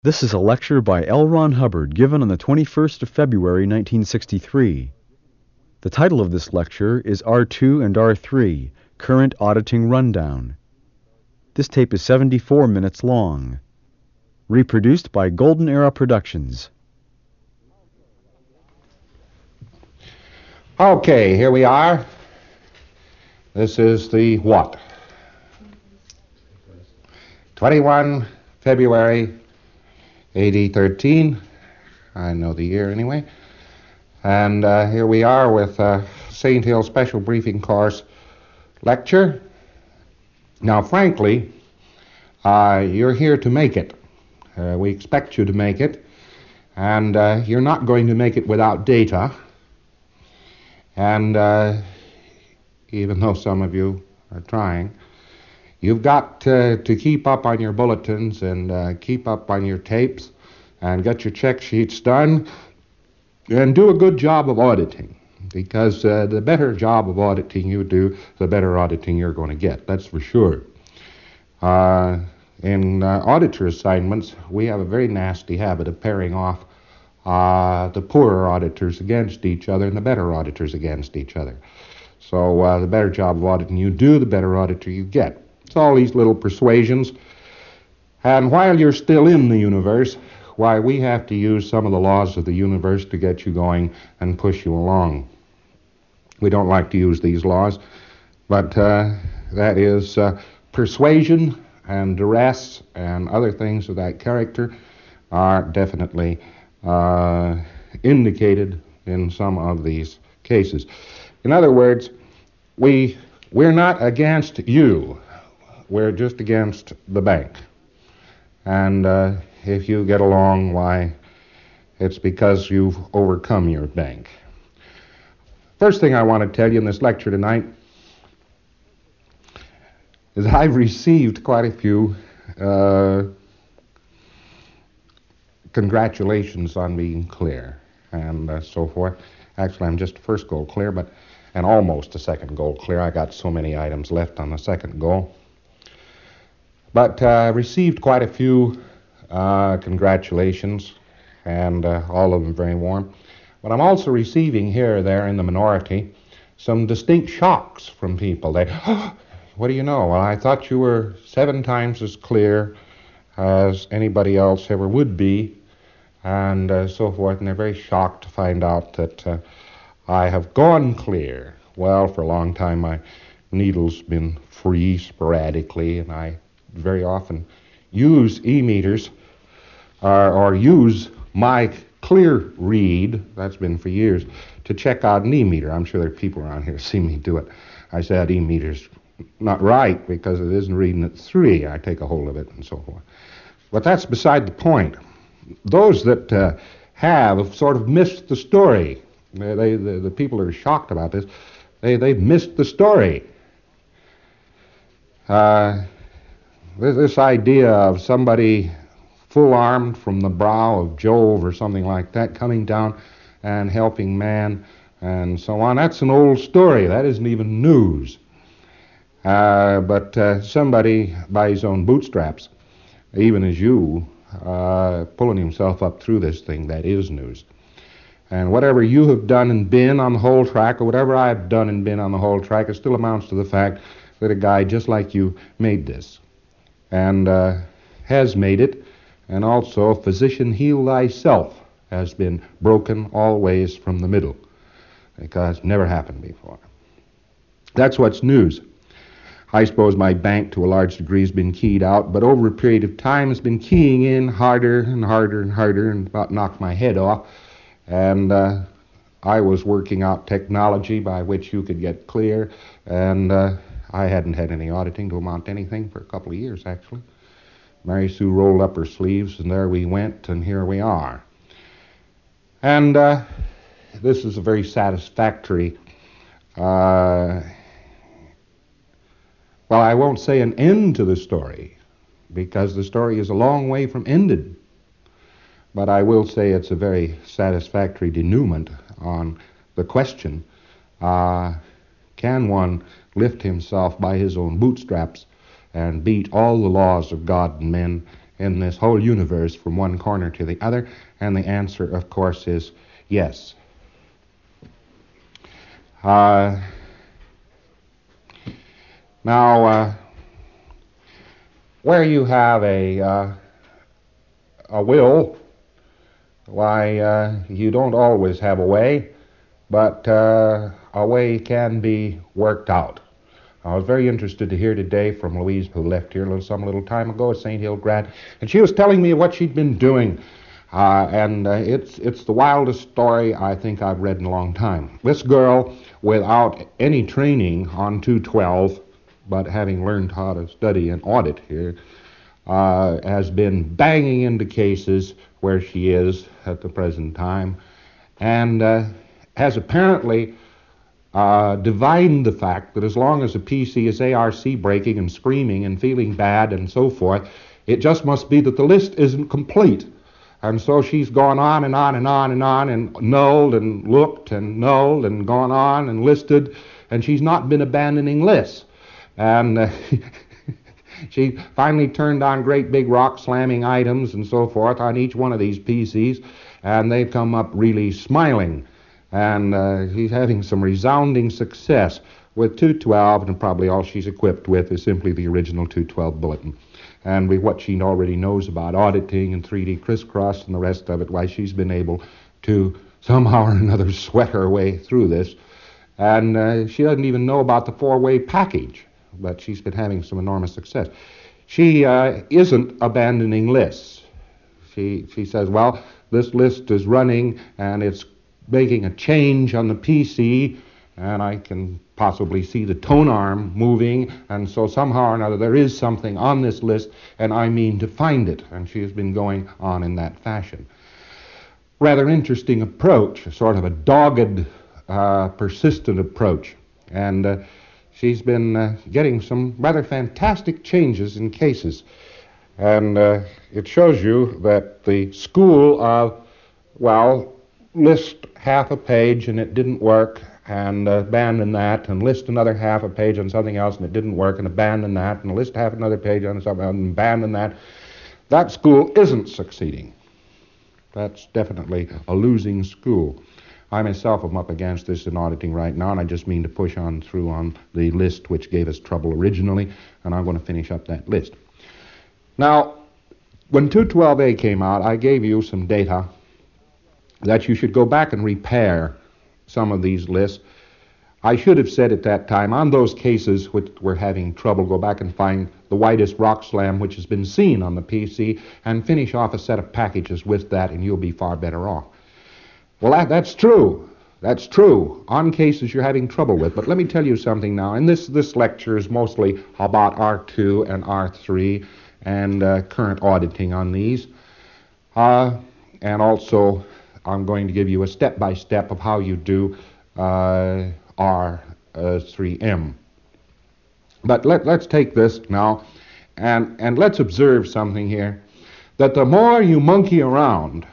This is a lecture by L. Ron Hubbard given on the 21st of February 1963. The title of this lecture is R2 and R3, Current Auditing Rundown. This tape is 74 minutes long. Reproduced by Golden Era Productions. Okay, here we are. This is the what? 21 February AD 13. I know the year anyway. And here we are with St. Hill Special Briefing Course lecture. Now, frankly, you're here to make it. We expect you to make it. And you're not going to make it without data. And even though some of you are trying, you've got to keep up on your bulletins and keep up on your tapes and get your check sheets done and do a good job of auditing, because the better job of auditing you do, the better auditing you're going to get. That's for sure. In auditor assignments, we have a very nasty habit of pairing off the poorer auditors against each other and the better auditors against each other. So the better job of auditing you do, the better auditor you get. It's all these little persuasions. And while you're still in the universe, why, we have to use some of the laws of the universe to get you going and push you along. We don't like to use these laws, but that is persuasion and duress and other things of that character are definitely indicated in some of these cases. In other words, we're not against you. We're just against the bank. And if you get along, why, it's because you've overcome your bank. First thing I want to tell you in this lecture tonight is I've received quite a few congratulations on being clear and so forth. Actually, I'm just first goal clear, and almost a second goal clear. I got so many items left on the second goal. But I received quite a few congratulations, and all of them very warm. But I'm also receiving here or there in the minority some distinct shocks from people. They, oh, what do you know? Well, I thought you were 7 times as clear as anybody else ever would be, and so forth. And they're very shocked to find out that I have gone clear. Well, for a long time my needle's been free sporadically, and I very often use e-meters or use my clear read, that's been for years, to check out an e-meter. I'm sure there are people around here who see me do it. I say that e-meter's not right because it isn't reading at 3. I take a hold of it and so forth. But that's beside the point. Those that have sort of missed the story. The people that are shocked about this, they've missed the story. This idea of somebody full-armed from the brow of Jove or something like that, coming down and helping man and so on, that's an old story. That isn't even news. But somebody by his own bootstraps, even as you, pulling himself up through this thing, that is news. And whatever you have done and been on the whole track, or whatever I've done and been on the whole track, it still amounts to the fact that a guy just like you made this, and has made it, and also physician heal thyself has been broken always from the middle, because never happened before. That's what's news. I suppose my bank to a large degree has been keyed out, but over a period of time has been keying in harder and harder and harder, and about knocked my head off. And I was working out technology by which you could get clear, and I hadn't had any auditing to amount to anything for a couple of years, actually. Mary Sue rolled up her sleeves, and there we went, and here we are. And this is a very satisfactory, well, I won't say an end to the story, because the story is a long way from ended. But I will say it's a very satisfactory denouement on the question, can one lift himself by his own bootstraps and beat all the laws of God and men in this whole universe from one corner to the other? And the answer, of course, is yes. Now, where you have a will, why, you don't always have a way, but a way can be worked out. I was very interested to hear today from Louise, who left here some little time ago at St. Hildegard, and she was telling me what she'd been doing, and it's the wildest story I think I've read in a long time. This girl, without any training on 212, but having learned how to study and audit here, has been banging into cases where she is at the present time, and has apparently divined the fact that as long as a PC is ARC breaking and screaming and feeling bad and so forth, it just must be that the list isn't complete. And so she's gone on and on and on and on and nulled and looked and nulled and gone on and listed, and she's not been abandoning lists. And she finally turned on great big rock slamming items and so forth on each one of these PCs, and they've come up really smiling. And she's having some resounding success with 212, and probably all she's equipped with is simply the original 212 bulletin. And with what she already knows about auditing and 3D crisscross and the rest of it, why she's been able to somehow or another sweat her way through this. And she doesn't even know about the four-way package, but she's been having some enormous success. She isn't abandoning lists. She says, well, this list is running and it's making a change on the PC, and I can possibly see the tone arm moving, and so somehow or another there is something on this list, and I mean to find it. And she has been going on in that fashion. Rather interesting approach, sort of a dogged, persistent approach. And she's been getting some rather fantastic changes in cases. And it shows you that the school of, well, list half a page and it didn't work, and abandon that, and list another half a page on something else and it didn't work, and abandon that, and list half another page on something else and abandon that. That school isn't succeeding. That's definitely a losing school. I myself am up against this in auditing right now, and I just mean to push on through on the list which gave us trouble originally, and I'm going to finish up that list. Now, when 212A came out, I gave you some data that you should go back and repair some of these lists. I should have said at that time, on those cases which were having trouble, go back and find the widest rock slam which has been seen on the PC and finish off a set of packages with that, and you'll be far better off. Well, that's true. That's true on cases you're having trouble with. But let me tell you something now, and this lecture is mostly about R2 and R3 and current auditing on these. And also, I'm going to give you a step-by-step of how you do R3M. But let's take this now, and let's observe something here, that the more you monkey around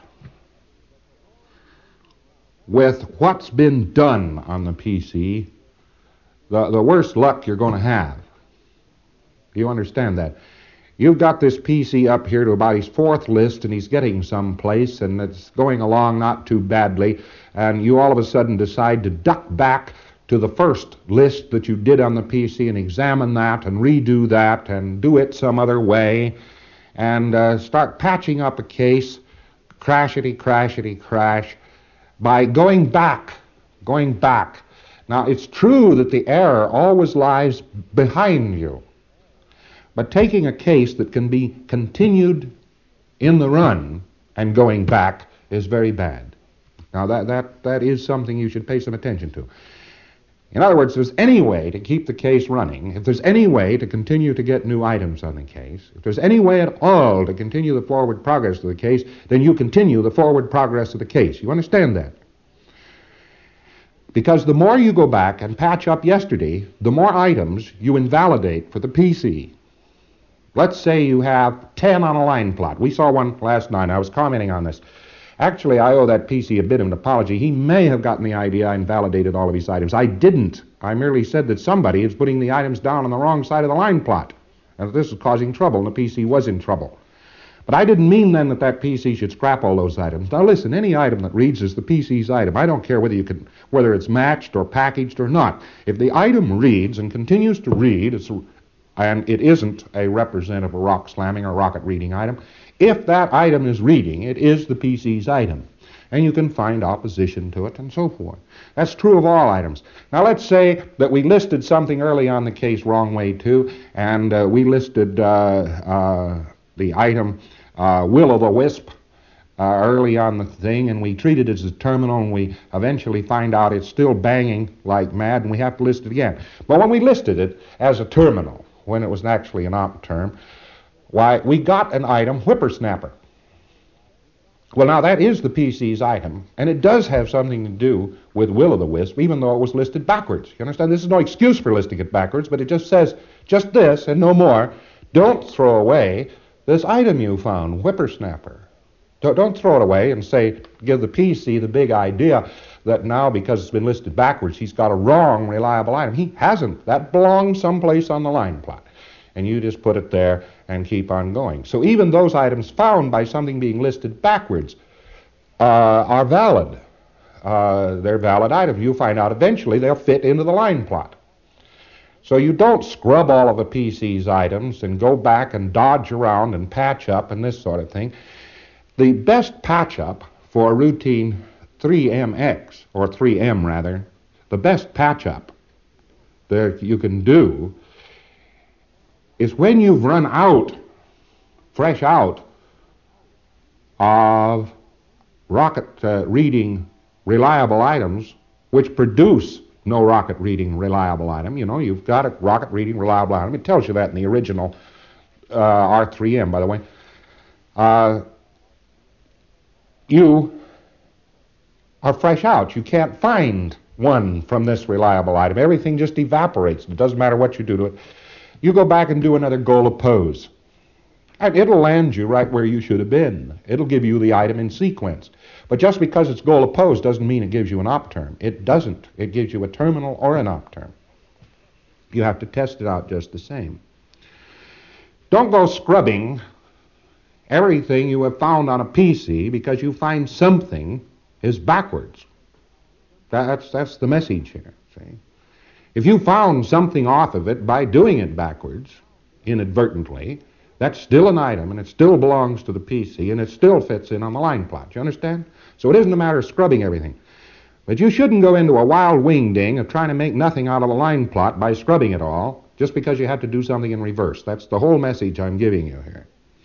with what's been done on the PC, the worse luck you're going to have. You understand that? You've got this PC up here to about his fourth list, and he's getting someplace, and it's going along not too badly, and you all of a sudden decide to duck back to the first list that you did on the PC and examine that and redo that and do it some other way, and start patching up a case, crashity, crash, by going back. Now, it's true that the error always lies behind you. But taking a case that can be continued in the run and going back is very bad. Now, that is something you should pay some attention to. In other words, if there's any way to keep the case running, if there's any way to continue to get new items on the case, if there's any way at all to continue the forward progress of the case, then you continue the forward progress of the case. You understand that? Because the more you go back and patch up yesterday, the more items you invalidate for the PC. Let's say you have 10 on a line plot. We saw one last night. I was commenting on this. Actually, I owe that PC a bit of an apology. He may have gotten the idea I invalidated all of his items. I didn't. I merely said that somebody is putting the items down on the wrong side of the line plot, and that this is causing trouble, and the PC was in trouble. But I didn't mean then that PC should scrap all those items. Now listen, any item that reads is the PC's item. I don't care whether it's matched or packaged or not. If the item reads and continues to read, and it isn't a representative of rock slamming or rocket reading item, if that item is reading, it is the PC's item. And you can find opposition to it and so forth. That's true of all items. Now let's say that we listed something early on the case wrong way too, and we listed the item Will-o'-the-Wisp early on the thing, and we treat it as a terminal, and we eventually find out it's still banging like mad, and we have to list it again. But when we listed it as a terminal, when it was actually an op term, why, we got an item Whippersnapper. Well, now that is the PC's item, and it does have something to do with Will-o'-the-Wisp, even though it was listed backwards. You understand? This is no excuse for listing it backwards, but it just says just this and no more. Don't throw away this item you found, Whippersnapper. Don't throw it away and say, give the PC the big idea that now, because it's been listed backwards, he's got a wrong, reliable item. He hasn't. That belongs someplace on the line plot. And you just put it there and keep on going. So even those items found by something being listed backwards are valid. They're valid items. You'll find out eventually they'll fit into the line plot. So you don't scrub all of the PC's items and go back and dodge around and patch up and this sort of thing. The best patch up for a routine 3MX, or 3M rather, the best patch up that you can do is when you've run out, fresh out, of rocket reading reliable items which produce no rocket reading reliable item. You know, you've got a rocket reading reliable item. It tells you that in the original R3M, by the way. You are fresh out. You can't find one from this reliable item. Everything just evaporates. It doesn't matter what you do to it. You go back and do another goal oppose. And it'll land you right where you should have been. It'll give you the item in sequence. But just because it's goal opposed doesn't mean it gives you an op term. It doesn't. It gives you a terminal or an op term. You have to test it out just the same. Don't go scrubbing everything you have found on a PC because you find something is backwards. That's the message here, see? If you found something off of it by doing it backwards, inadvertently, that's still an item, and it still belongs to the PC, and it still fits in on the line plot. You understand? So it isn't a matter of scrubbing everything. But you shouldn't go into a wild wingding of trying to make nothing out of the line plot by scrubbing it all, just because you have to do something in reverse. That's the whole message I'm giving you here.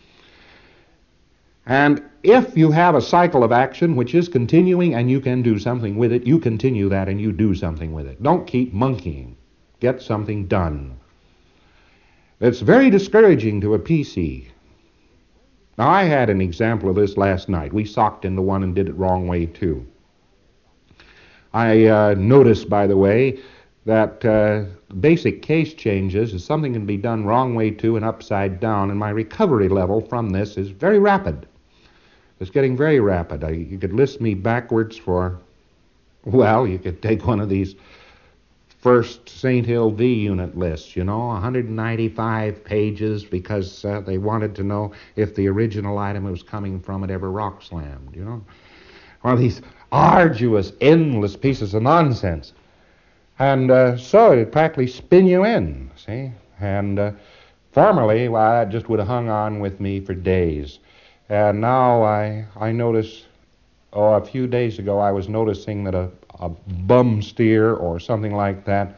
And if you have a cycle of action which is continuing and you can do something with it, you continue that and you do something with it. Don't keep monkeying. Get something done. It's very discouraging to a PC. Now, I had an example of this last night. We socked into one and did it wrong way, too. I noticed, by the way, that basic case changes is something can be done wrong way, too, and upside down, and my recovery level from this is very rapid. It's getting very rapid. You could list me backwards for, well, you could take one of these first St. Hill V unit lists, 195 pages because they wanted to know if the original item it was coming from had ever rock slammed, One of these arduous, endless pieces of nonsense. And so it'd practically spin you in, see? And formerly, well, that just would have hung on with me for days. And now I notice, a few days ago I was noticing that a bum steer or something like that,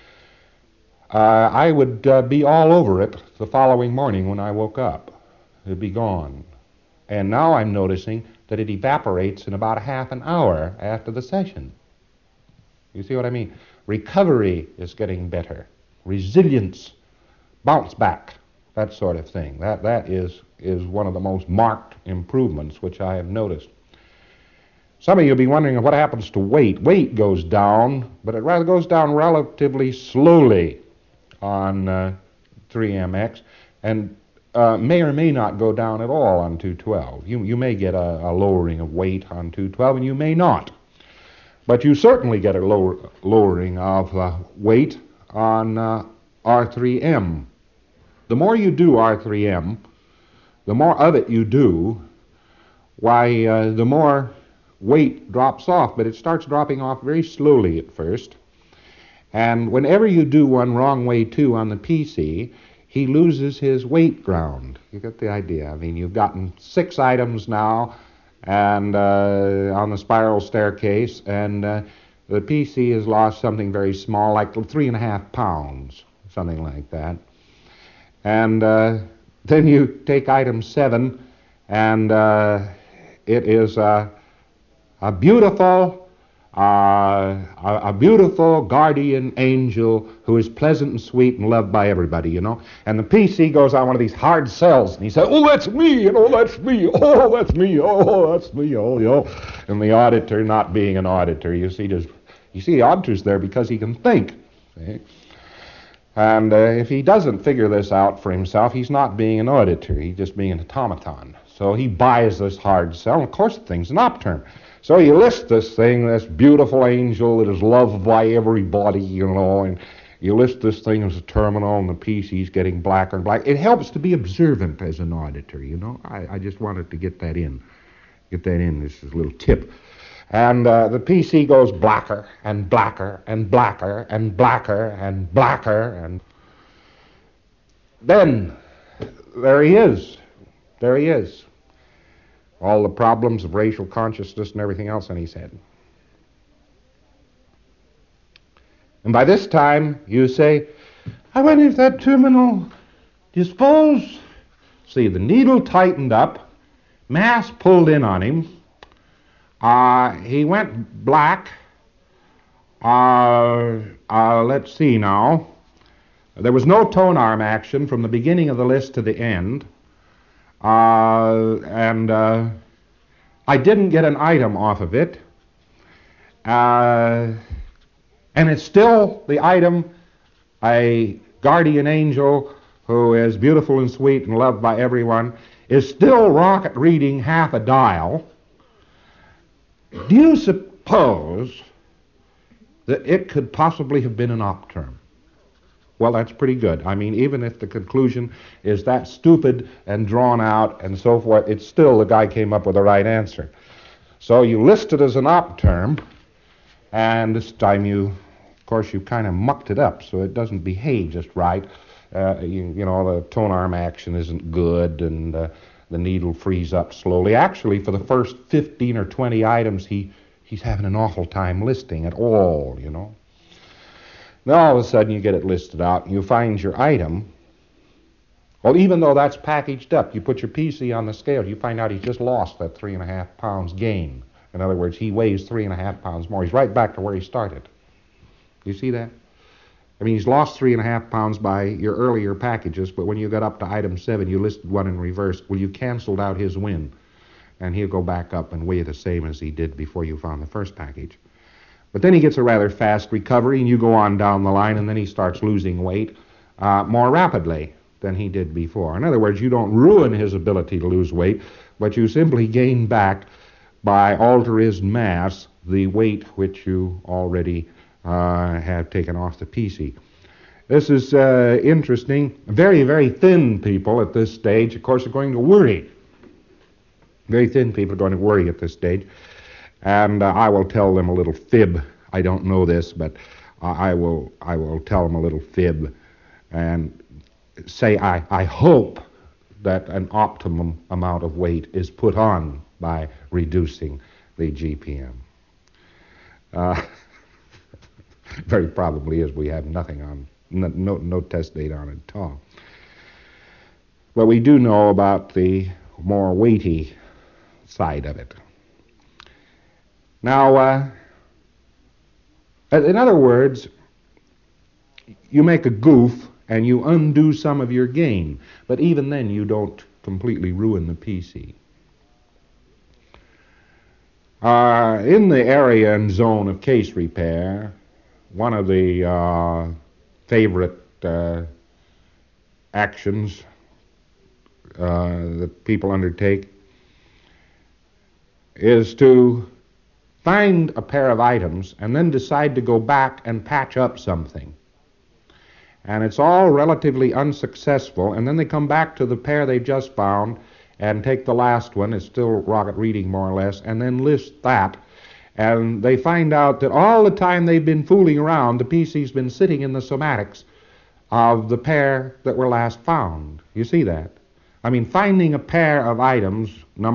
I would be all over it the following morning when I woke up. It'd be gone. And now I'm noticing that it evaporates in about half an hour after the session. You see what I mean? Recovery is getting better. Resilience, bounce back, that sort of thing. That is one of the most marked improvements which I have noticed. Some of you will be wondering what happens to weight. Weight goes down, but it rather goes down relatively slowly on 3MX, and may or may not go down at all on 212. You may get a lowering of weight on 212, and you may not. But you certainly get a lowering of weight on R3M. The more you do R3M, the more of it you do, why, the more weight drops off, but it starts dropping off very slowly at first. And whenever you do one wrong way too on the PC, he loses his weight ground. You get the idea. I mean, you've gotten 6 items now, and on the spiral staircase, and the PC has lost something very small, like 3.5 pounds, something like that. And then you take item 7, and it is a beautiful guardian angel who is pleasant and sweet and loved by everybody, you know. And the PC goes on one of these hard sells, and he says, "Oh, that's me, and oh, that's me, oh, that's me, oh, that's me, oh, you know." And the auditor, not being an auditor, you see the auditor's there because he can think. See? And if he doesn't figure this out for himself, he's not being an auditor, he's just being an automaton. So he buys this hard sell, and of course the thing's an opterm. So you list this thing, this beautiful angel that is loved by everybody, you know, and you list this thing as a terminal, and the PC's getting blacker and blacker. It helps to be observant as an auditor, you know. I just wanted to get that in. This is a little tip. And the PC goes blacker and blacker and blacker and blacker and blacker, and then there he is. All the problems of racial consciousness and everything else in his head. And by this time, you say, "I wonder if that terminal, do you suppose?" See, the needle tightened up, mass pulled in on him, he went black, let's see now, there was no tone arm action from the beginning of the list to the end, and I didn't get an item off of it, and it's still the item, a guardian angel who is beautiful and sweet and loved by everyone, is still rocket reading half a dial. Do you suppose that it could possibly have been an opterm? Well, that's pretty good. I mean, even if the conclusion is that stupid and drawn out and so forth, it's still the guy came up with the right answer. So you list it as an opterm, and this time you kind of mucked it up, so it doesn't behave just right. You know, the tone arm action isn't good, and the needle frees up slowly. Actually, for the first 15 or 20 items, he's having an awful time listing at all, you know. Then all of a sudden you get it listed out, and you find your item. Well, even though that's packaged up, you put your PC on the scale, you find out he's just lost that 3.5 pounds gain. In other words, he weighs 3.5 pounds more. He's right back to where he started. You see that? I mean, he's lost 3.5 pounds by your earlier packages, but when you got up to item 7, you listed one in reverse. Well, you canceled out his win, and he'll go back up and weigh the same as he did before you found the first package. But then he gets a rather fast recovery, and you go on down the line, and then he starts losing weight more rapidly than he did before. In other words, you don't ruin his ability to lose weight, but you simply gain back by alteris mass the weight which you already have taken off the PC. This is interesting. Very, very thin people at this stage, of course, are going to worry. Very thin people are going to worry at this stage. And I will tell them a little fib. I don't know this, but I will tell them a little fib and say I hope that an optimum amount of weight is put on by reducing the GPM. Very probably is. We have nothing on, no test data on it at all. But we do know about the more weighty side of it. Now, in other words, you make a goof and you undo some of your gain, but even then you don't completely ruin the PC. In the area and zone of case repair, one of the favorite actions that people undertake is to find a pair of items and then decide to go back and patch up something. And it's all relatively unsuccessful, and then they come back to the pair they just found, and take the last one, it's still rocket reading more or less, and then list that. And they find out that all the time they've been fooling around, the PC's been sitting in the somatics of the pair that were last found. You see that? I mean, finding a pair of items,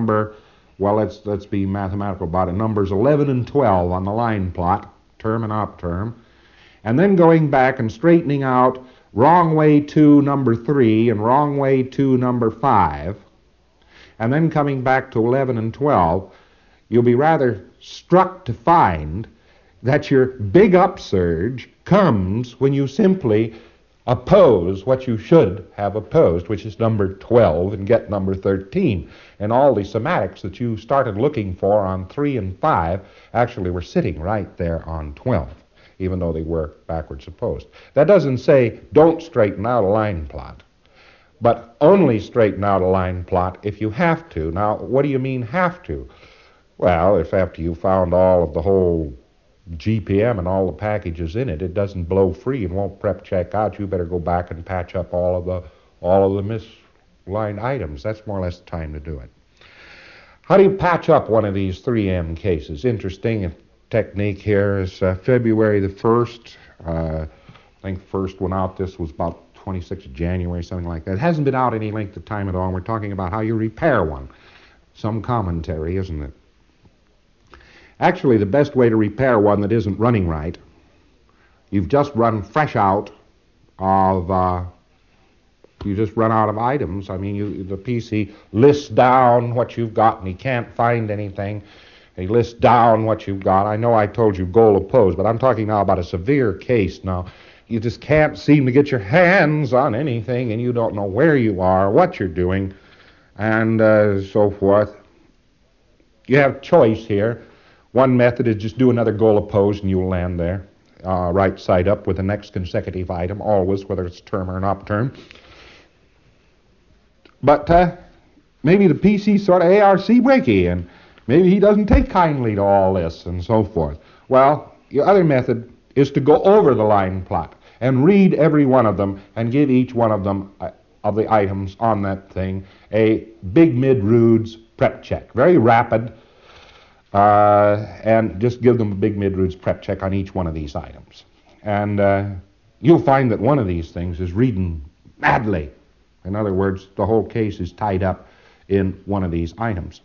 let's be mathematical about it, numbers 11 and 12 on the line plot, term and op-term, and then going back and straightening out wrong way 2, number 3, and wrong way 2, number 5, and then coming back to 11 and 12, you'll be rather struck to find that your big upsurge comes when you simply oppose what you should have opposed, which is number 12, and get number 13. And all the somatics that you started looking for on 3 and 5 actually were sitting right there on 12, even though they were backwards opposed. That doesn't say don't straighten out a line plot, but only straighten out a line plot if you have to. Now, what do you mean have to? Well, if after you found all of the whole GPM and all the packages in it, it doesn't blow free and won't prep check out, you better go back and patch up all of the misaligned items. That's more or less the time to do it. How do you patch up one of these 3M cases? Interesting technique here is February the 1st. I think the first one out, this was about 26th of January, something like that. It hasn't been out any length of time at all, and we're talking about how you repair one. Some commentary, isn't it? Actually, the best way to repair one that isn't running right, you've just run fresh out of, you just run out of items. I mean, the PC lists down what you've got and he can't find anything. He lists down what you've got. I know I told you goal opposed, but I'm talking now about a severe case now. You just can't seem to get your hands on anything and you don't know where you are, what you're doing, and so forth. You have choice here. One method is just do another goal opposed and you'll land there, right side up with the next consecutive item, always, whether it's term or an op-term. But maybe the PC's sort of ARC breaky, and maybe he doesn't take kindly to all this and so forth. Well, your other method is to go over the line plot and read every one of them and give each one of them, of the items on that thing, a big mid-Roods prep check. Very rapid. And just give them a big mid-Roods prep check on each one of these items. And you'll find that one of these things is reading madly. In other words, the whole case is tied up in one of these items.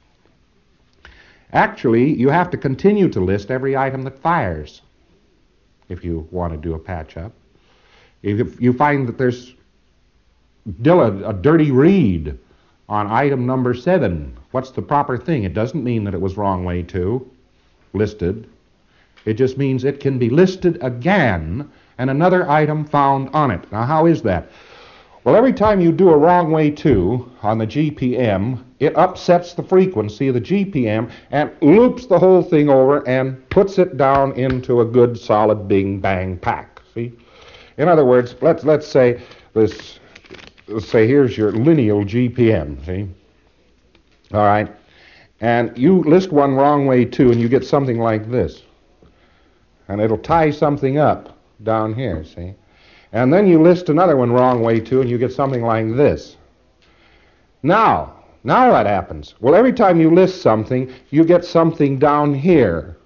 Actually, you have to continue to list every item that fires if you want to do a patch-up. If you find that there's still a dirty read on item number 7, what's the proper thing? It doesn't mean that it was wrong way 2, listed. It just means it can be listed again and another item found on it. Now, how is that? Well, every time you do a wrong way 2 on the GPM, it upsets the frequency of the GPM and loops the whole thing over and puts it down into a good, solid, bing, bang pack. See? In other words, let's say this. Let's say here's your lineal GPM, see? All right. And you list one wrong way 2 and you get something like this. And it'll tie something up down here, see? And then you list another one wrong way 2 and you get something like this. Now what happens? Well, every time you list something, you get something down here.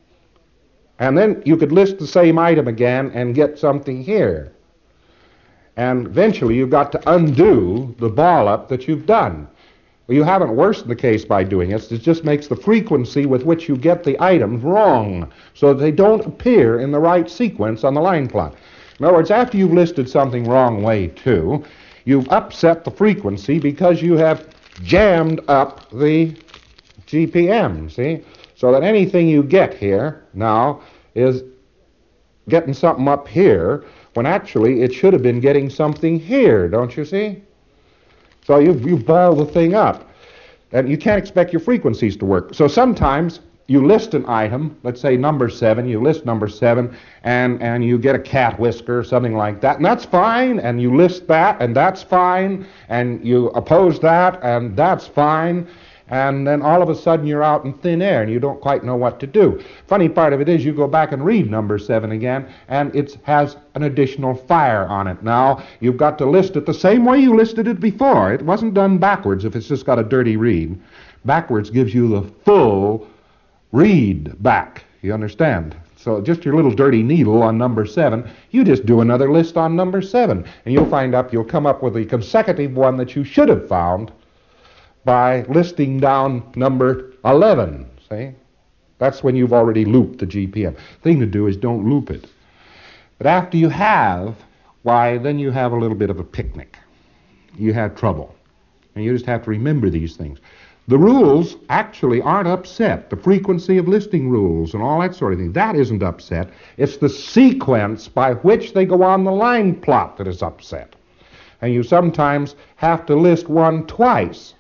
And then you could list the same item again and get something here. And eventually you've got to undo the ball up that you've done. Well, you haven't worsened the case by doing this. It just makes the frequency with which you get the items wrong, so that they don't appear in the right sequence on the line plot. In other words, after you've listed something wrong way 2, you've upset the frequency because you have jammed up the GPM, see? So that anything you get here now is getting something up here, when actually it should have been getting something here, don't you see? So you've balled the thing up. And you can't expect your frequencies to work. So sometimes you list an item, let's say number 7, you list number 7, and you get a cat whisker or something like that, and that's fine, and you list that, and that's fine, and you oppose that, and that's fine, and then all of a sudden you're out in thin air and you don't quite know what to do. Funny part of it is you go back and read number 7 again, and it has an additional fire on it. Now, you've got to list it the same way you listed it before. It wasn't done backwards if it's just got a dirty read. Backwards gives you the full read back. You understand? So just your little dirty needle on number 7, you just do another list on number 7, and you'll come up with the consecutive one that you should have found by listing down number 11, see? That's when you've already looped the GPM. The thing to do is don't loop it. But after you have, why, then you have a little bit of a picnic. You have trouble. And you just have to remember these things. The rules actually aren't upset. The frequency of listing rules and all that sort of thing, that isn't upset. It's the sequence by which they go on the line plot that is upset. And you sometimes have to list one twice.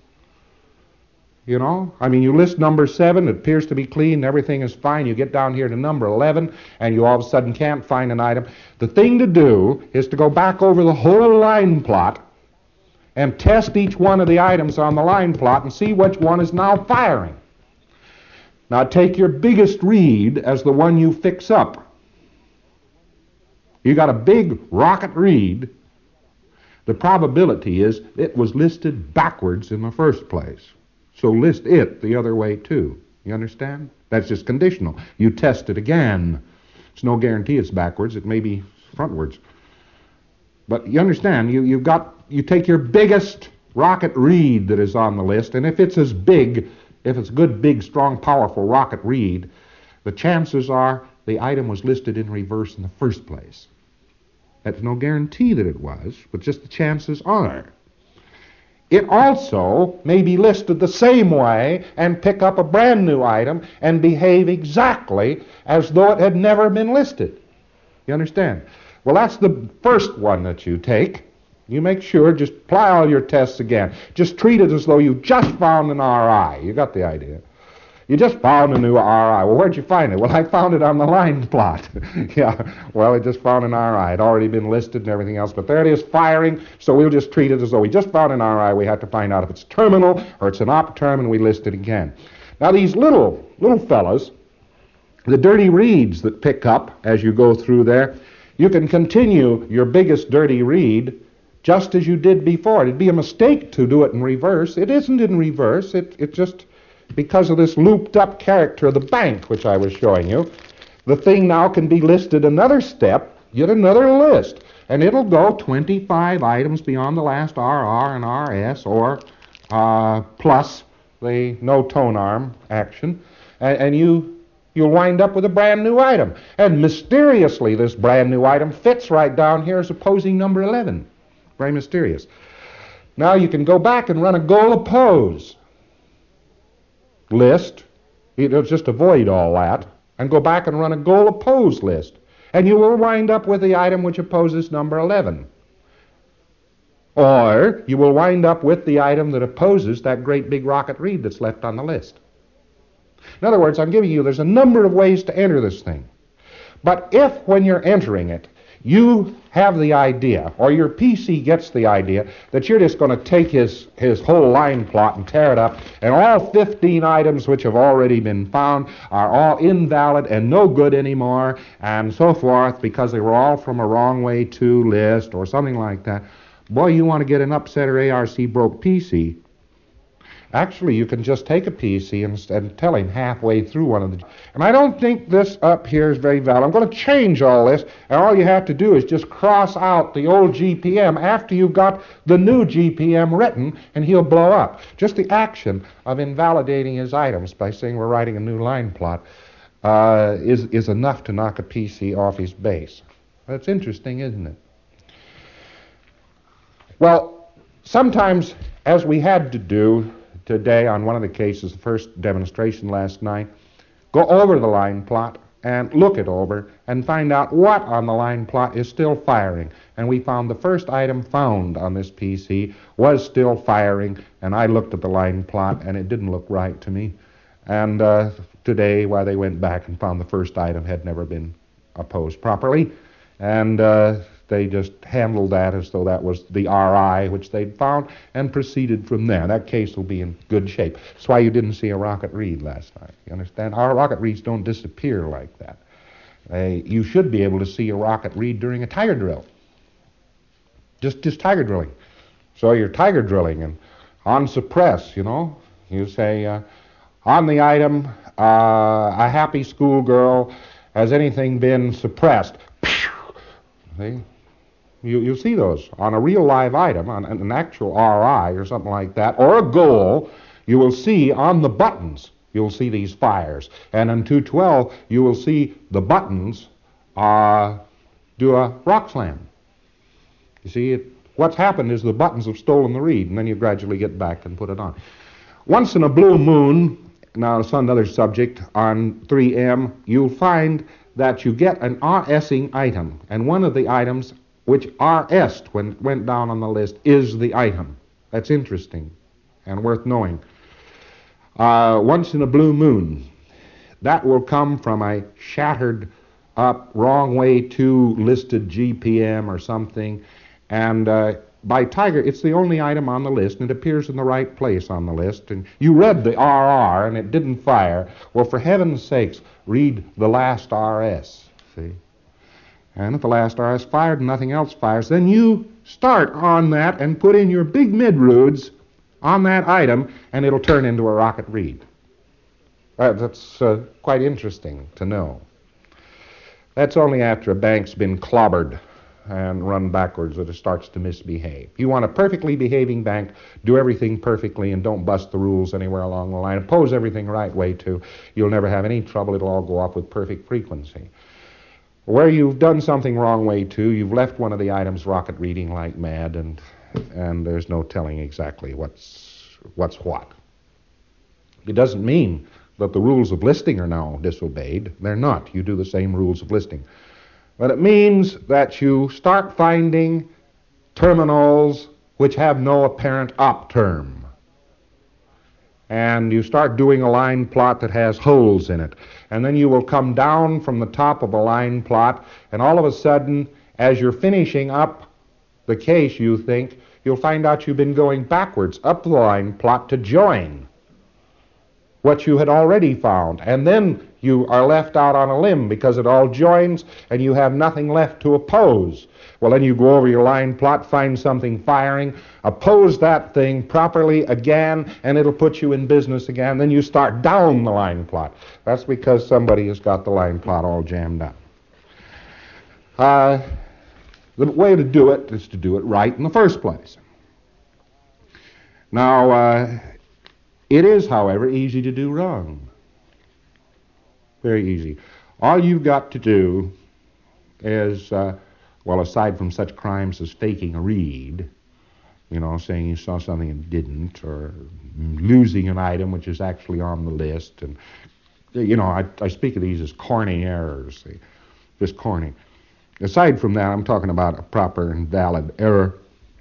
You know, I mean, you list number 7, it appears to be clean, everything is fine. You get down here to number 11, and you all of a sudden can't find an item. The thing to do is to go back over the whole line plot and test each one of the items on the line plot and see which one is now firing. Now take your biggest read as the one you fix up. You got a big rocket read. The probability is it was listed backwards in the first place. So list it the other way too. You understand? That's just conditional. You test it again. It's no guarantee it's backwards. It may be frontwards. But you understand, you take your biggest rocket read that is on the list, and if it's as big, if it's good, big, strong, powerful rocket read, the chances are the item was listed in reverse in the first place. That's no guarantee that it was, but just the chances are. It also may be listed the same way and pick up a brand new item and behave exactly as though it had never been listed. You understand? Well, that's the first one that you take. You make sure, just apply all your tests again. Just treat it as though you just found an RI. You got the idea. You just found a new RI. Well, where'd you find it? Well, I found it on the line plot. Yeah, well, I just found an RI. It had already been listed and everything else, but there it is firing, so we'll just treat it as though we just found an RI. We have to find out if it's terminal or it's an op term, and we list it again. Now, these little fellas, the dirty reads that pick up as you go through there, you can continue your biggest dirty read just as you did before. It'd be a mistake to do it in reverse. It isn't in reverse. It just, because of this looped up character of the bank, which I was showing you, the thing now can be listed another step, yet another list, and it'll go 25 items beyond the last RR and RS, or plus the no tone arm action, and you'll wind up with a brand new item. And mysteriously, this brand new item fits right down here as opposing number 11. Very mysterious. Now you can go back and run a goal oppose list. It'll just avoid all that, and go back and run a goal oppose list, and you will wind up with the item which opposes number 11. Or you will wind up with the item that opposes that great big rocket read that's left on the list. In other words, I'm giving you, there's a number of ways to enter this thing. But if, when you're entering it, you have the idea, or your PC gets the idea, that you're just going to take his whole line plot and tear it up, and all 15 items which have already been found are all invalid and no good anymore, and so forth, because they were all from a wrong way to list, or something like that, boy, you want to get an upsetter ARC broke PC. Actually, you can just take a PC and tell him halfway through one of the... And I don't think this up here is very valid. I'm going to change all this, and all you have to do is just cross out the old GPM after you've got the new GPM written, and he'll blow up. Just the action of invalidating his items by saying we're writing a new line plot is enough to knock a PC off his base. That's interesting, isn't it? Well, sometimes, as we had to do today on one of the cases, the first demonstration last night, go over the line plot and look it over and find out what on the line plot is still firing. And we found the first item found on this PC was still firing, and I looked at the line plot and it didn't look right to me. And today, they went back and found the first item had never been opposed properly, and they just handled that as though that was the RI which they'd found and proceeded from there. That case will be in good shape. That's why you didn't see a rocket reed last night. You understand? Our rocket reeds don't disappear like that. You should be able to see a rocket reed during a tiger drill. Just tiger drilling. So you're tiger drilling and on suppress, you know. You say, on the item, a happy schoolgirl, has anything been suppressed? See? You see those. On a real live item, on an actual RI or something like that, or a goal, you will see on the buttons, you'll see these fires. And on 212, you will see the buttons do a rock slam. You see, what's happened is the buttons have stolen the reed, and then you gradually get back and put it on. Once in a blue moon, now it's another subject, on 3M, you'll find that you get an RSing item, and one of the items which RS'd when it went down on the list is the item. That's interesting and worth knowing. Once in a blue moon, that will come from a shattered up, wrong way to listed GPM or something, and by Tiger, it's the only item on the list, and it appears in the right place on the list, and you read the RR, and it didn't fire. Well, for heaven's sakes, read the last RS, see? And if the last RS fired and nothing else fires, then you start on that and put in your big mid-roods on that item, and it'll turn into a rocket reed. That's quite interesting to know. That's only after a bank's been clobbered and run backwards that it starts to misbehave. You want a perfectly behaving bank, do everything perfectly and don't bust the rules anywhere along the line. Oppose everything right way too. You'll never have any trouble. It'll all go off with perfect frequency. Where you've done something wrong way too, you've left one of the items rocket reading like mad, and there's no telling exactly what's what. It doesn't mean that the rules of listing are now disobeyed. They're not. You do the same rules of listing. But it means that you start finding terminals which have no apparent op term. And you start doing a line plot that has holes in it. And then you will come down from the top of a line plot, and all of a sudden, as you're finishing up the case, you think, you'll find out you've been going backwards up the line plot to join what you had already found. And then you are left out on a limb because it all joins and you have nothing left to oppose. Well, then you go over your line plot, find something firing, oppose that thing properly again, and it'll put you in business again. Then you start down the line plot. That's because somebody has got the line plot all jammed up. The way to do it is to do it right in the first place. Now, it is, however, easy to do wrong. Very easy. All you've got to do is, well, aside from such crimes as faking a read, you know, saying you saw something and didn't, or losing an item which is actually on the list, and, you know, I speak of these as corny errors, just corny. Aside from that, I'm talking about a proper and valid error.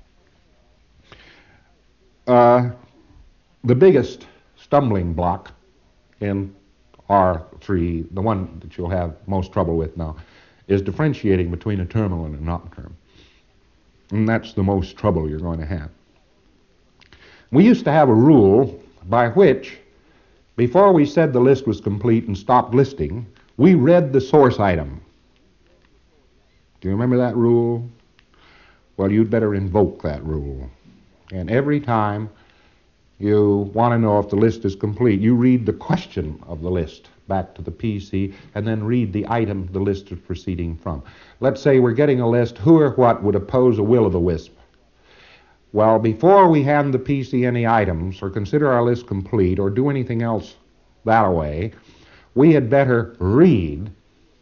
The biggest stumbling block in R3, the one that you'll have most trouble with now, is differentiating between a terminal and an op term. And that's the most trouble you're going to have. We used to have a rule by which, before we said the list was complete and stopped listing, we read the source item. Do you remember that rule? Well, you'd better invoke that rule. And every time you want to know if the list is complete, you read the question of the list back to the PC and then read the item the list is proceeding from. Let's say we're getting a list, who or what would oppose a will-o'-the-wisp. Well, before we hand the PC any items or consider our list complete or do anything else that way, we had better read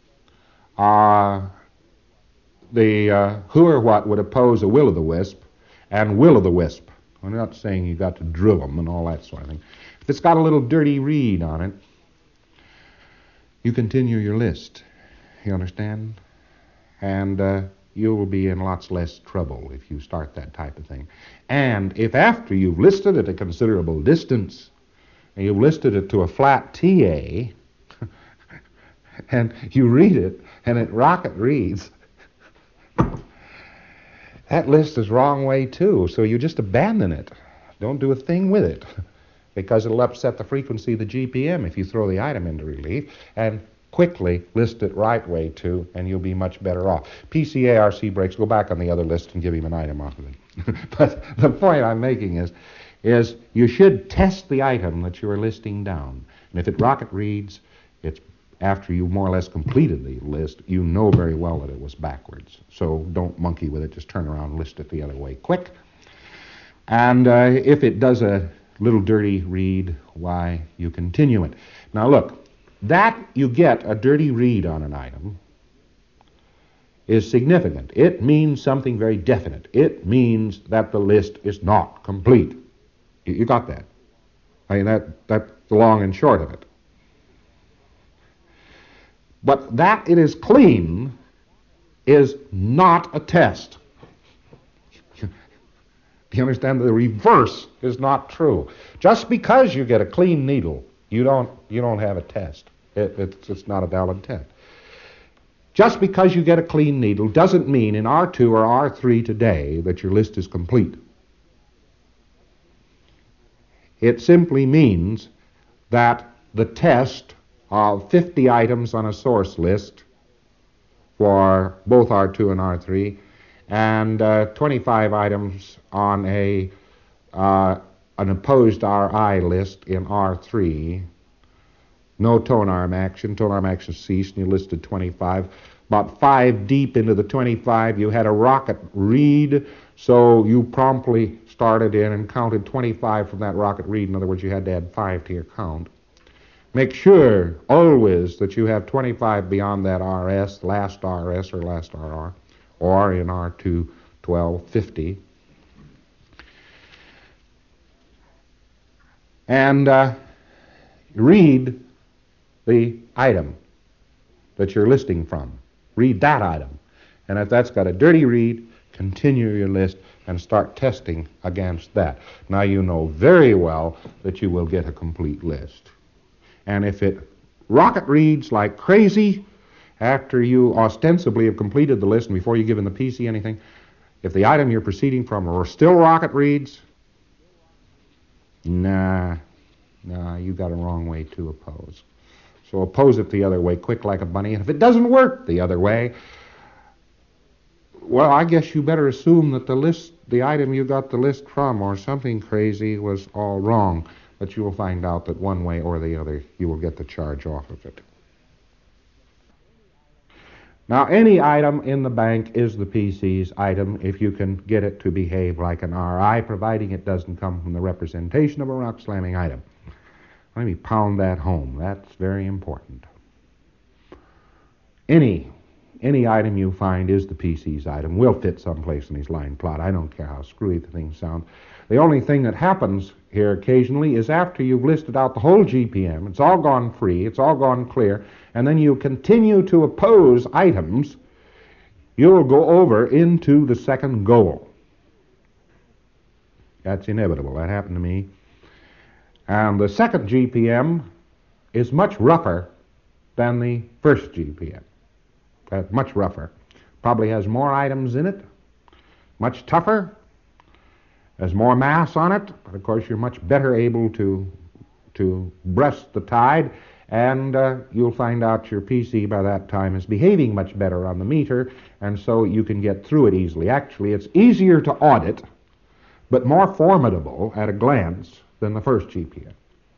the who or what would oppose a will-o'-the-wisp and will-o'-the-wisp. I'm not saying you got to drill them and all that sort of thing. If it's got a little dirty read on it, you continue your list. You understand? And you will be in lots less trouble if you start that type of thing. And if after you've listed at a considerable distance, and you've listed it to a flat TA, and you read it, and it rocket reads, that list is wrong way too, so you just abandon it. Don't do a thing with it, because it'll upset the frequency of the GPM if you throw the item into relief, and quickly list it right way too, and you'll be much better off. PCARC breaks, go back on the other list and give him an item off of it. But the point I'm making is you should test the item that you are listing down. And if it rocket reads, it's after you more or less completed the list, you know very well that it was backwards. So don't monkey with it, just turn around and list it the other way quick. And if it does a little dirty read, why, you continue it. Now look, that you get a dirty read on an item is significant. It means something very definite. It means that the list is not complete. You got that? I mean, that's the long and short of it. But that it is clean is not a test. Do you understand? The reverse is not true. Just because you get a clean needle, you don't have a test. It's not a valid test. Just because you get a clean needle doesn't mean in R2 or R3 today that your list is complete. It simply means that the test of 50 items on a source list for both R2 and R3 and 25 items on an opposed RI list in R3, no tone arm action ceased, and you listed 25. About 5 deep into the 25, you had a rocket read, so you promptly started in and counted 25 from that rocket read. In other words, you had to add 5 to your count. Make sure always that you have 25 beyond that RS, last RS or last RR, or in R2, 12, 50. And read the item that you're listing from. Read that item. And if that's got a dirty read, continue your list and start testing against that. Now you know very well that you will get a complete list. And if it rocket reads like crazy after you ostensibly have completed the list and before you give in the PC anything, if the item you're proceeding from are still rocket reads, nah, you got a wrong way to oppose. So oppose it the other way, quick like a bunny. And if it doesn't work the other way, well, I guess you better assume that the item you got the list from or something crazy was all wrong. But you will find out that one way or the other, you will get the charge off of it. Now, any item in the bank is the PC's item if you can get it to behave like an RI, providing it doesn't come from the representation of a rock-slamming item. Let me pound that home. That's very important. Any item you find is the PC's item. Will fit someplace in his line plot. I don't care how screwy the thing sounds. The only thing that happens here occasionally is after you've listed out the whole GPM, it's all gone free, it's all gone clear, and then you continue to oppose items, you'll go over into the second goal. That's inevitable. That happened to me. And the second GPM is much rougher than the first GPM. Much rougher. Probably has more items in it, much tougher, has more mass on it, but of course you're much better able to breast the tide, and you'll find out your PC by that time is behaving much better on the meter, and so you can get through it easily. Actually, it's easier to audit, but more formidable at a glance than the first GPM.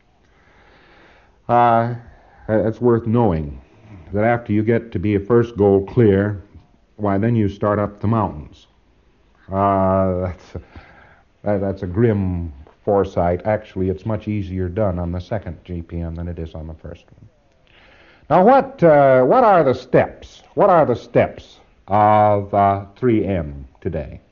It's worth knowing that after you get to be a first goal clear, why, then you start up the mountains. That's a grim foresight. Actually, it's much easier done on the second GPM than it is on the first one. Now, what are the steps? What are the steps of 3M today?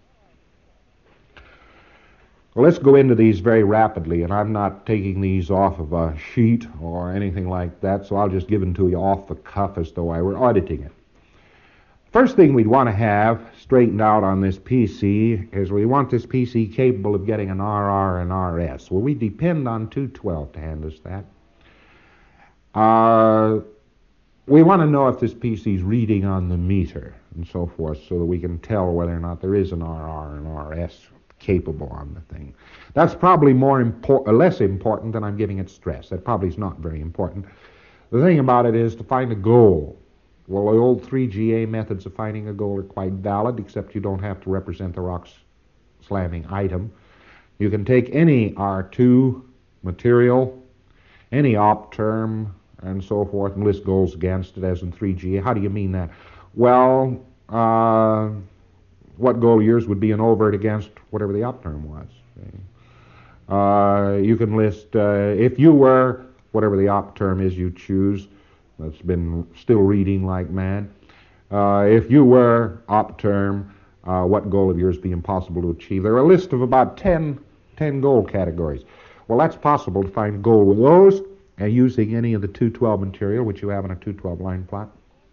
Well, let's go into these very rapidly, and I'm not taking these off of a sheet or anything like that, so I'll just give them to you off the cuff as though I were auditing it. First thing we'd want to have straightened out on this PC is we want this PC capable of getting an RR and RS. Well, we depend on 212 to hand us that. we want to know if this PC is reading on the meter and so forth, so that we can tell whether or not there is an RR and RS capable on the thing. That's probably less important than I'm giving it stress. That probably is not very important. The thing about it is to find a goal. Well, the old 3GA methods of finding a goal are quite valid, except you don't have to represent the rock slamming item. You can take any R2 material, any op term, and so forth, and list goals against it as in 3GA. How do you mean that? Well, what goal of yours would be an overt against whatever the op term was? You can list, if you were, whatever the op term is you choose, that's been still reading like mad. If you were op term, what goal of yours be impossible to achieve? There are a list of about 10 goal categories. Well, that's possible to find a goal with those, using any of the 212 material, which you have in a 212 line plot.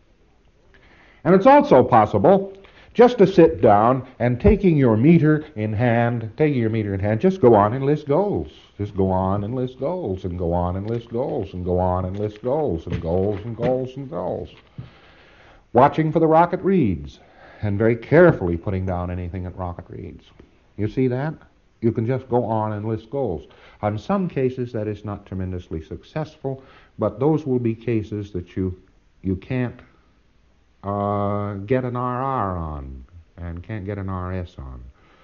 And it's also possible just to sit down and taking your meter in hand, just go on and list goals. Just go on and list goals, and go on and list goals, and go on and list goals, and goals and goals and goals. Watching for the rocket reads, and very carefully putting down anything that rocket reads. You see that? You can just go on and list goals. In some cases, that is not tremendously successful, but those will be cases that you can't get an RR on, and can't get an RS on,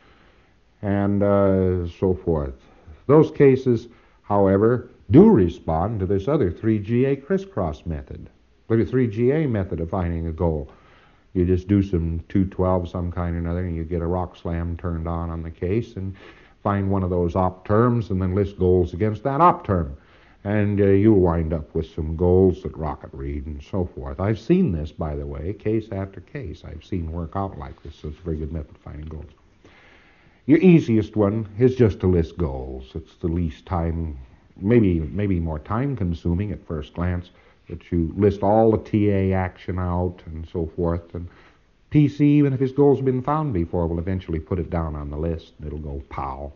and so forth. Those cases, however, do respond to this other 3GA crisscross method, the 3GA method of finding a goal. You just do some 212 some kind or another, and you get a rock slam turned on the case, and find one of those op terms, and then list goals against that op term. And you'll wind up with some goals that rocket read and so forth. I've seen this, by the way, case after case. I've seen work out like this, so it's a very good method of finding goals. Your easiest one is just to list goals. It's the least time, maybe more time-consuming at first glance, that you list all the TA action out and so forth. And PC, even if his goal's been found before, will eventually put it down on the list, and it'll go pow.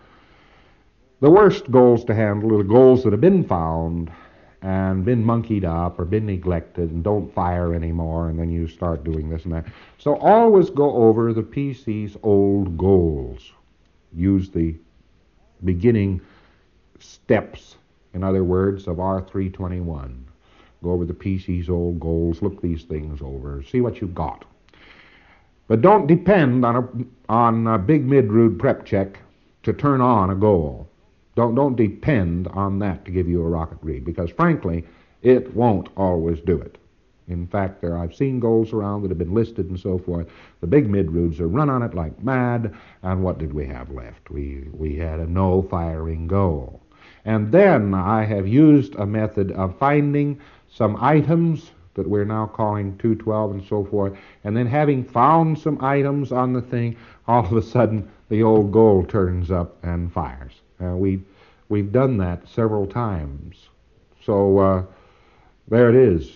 The worst goals to handle are the goals that have been found and been monkeyed up or been neglected and don't fire anymore, and then you start doing this and that. So always go over the PC's old goals. Use the beginning steps, in other words, of R321. Go over the PC's old goals, look these things over, see what you've got. But don't depend on a big mid-rood prep check to turn on a goal. Don't depend on that to give you a rocket read, because frankly, it won't always do it. In fact, I've seen goals around that have been listed and so forth. The big mid-roods are run on it like mad, and what did we have left? We had a no-firing goal. And then I have used a method of finding some items that we're now calling 212 and so forth, and then having found some items on the thing, all of a sudden the old goal turns up and fires. We've done that several times. So there it is.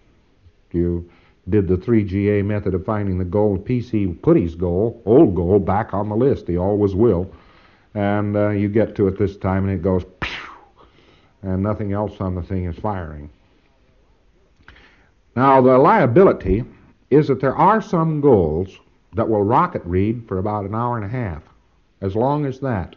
You did the 3GA method of finding the goal. PC put his goal, old goal, back on the list. He always will. And you get to it this time and it goes pew, and nothing else on the thing is firing. Now, the liability is that there are some goals that will rocket read for about an hour and a half, as long as that.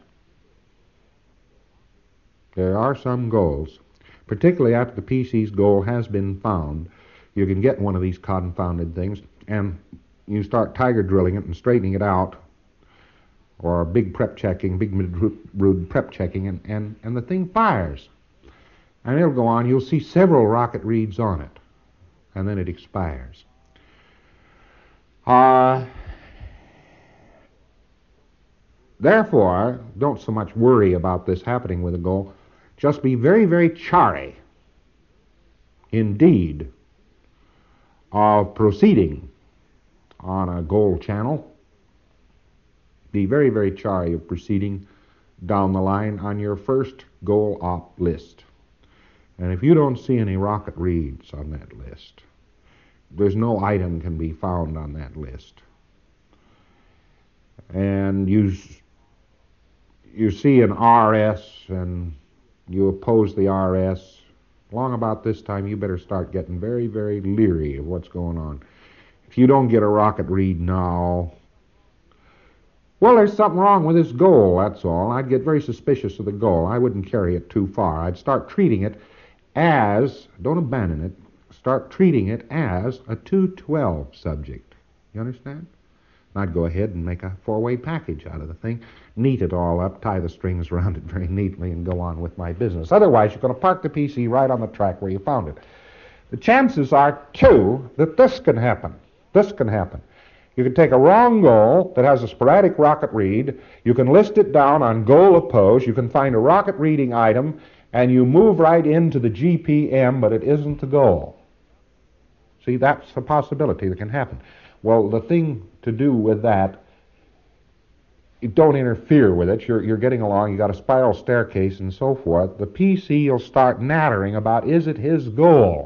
There are some goals, particularly after the PC's goal has been found, you can get one of these confounded things, and you start tiger drilling it and straightening it out, or big mid-rood prep checking, and the thing fires. And it'll go on. You'll see several rocket reads on it, and then it expires. Therefore, don't so much worry about this happening with a goal. Just be very, very chary indeed of proceeding on a goal channel. Be very, very chary of proceeding down the line on your first goal op list. And if you don't see any rocket reads on that list, there's no item can be found on that list. And you see an RS and you oppose the RS Along about this time, you better start getting very, very leery of what's going on. If you don't get a rocket read now, well, there's something wrong with this goal, that's all. I'd get very suspicious of the goal. I wouldn't carry it too far. I'd start treating it as, don't abandon it, start treating it as a 212 subject. You understand? And I'd go ahead and make a four-way package out of the thing, neat it all up, tie the strings around it very neatly, and go on with my business. Otherwise, you're going to park the PC right on the track where you found it. The chances are, too, that this can happen. This can happen. You can take a wrong goal that has a sporadic rocket read, you can list it down on goal oppose, you can find a rocket reading item, and you move right into the GPM, but it isn't the goal. See, that's a possibility that can happen. Well, the thing to do with that, you don't interfere with it. You're getting along, you got a spiral staircase and so forth. The PC will start nattering about, is it his goal?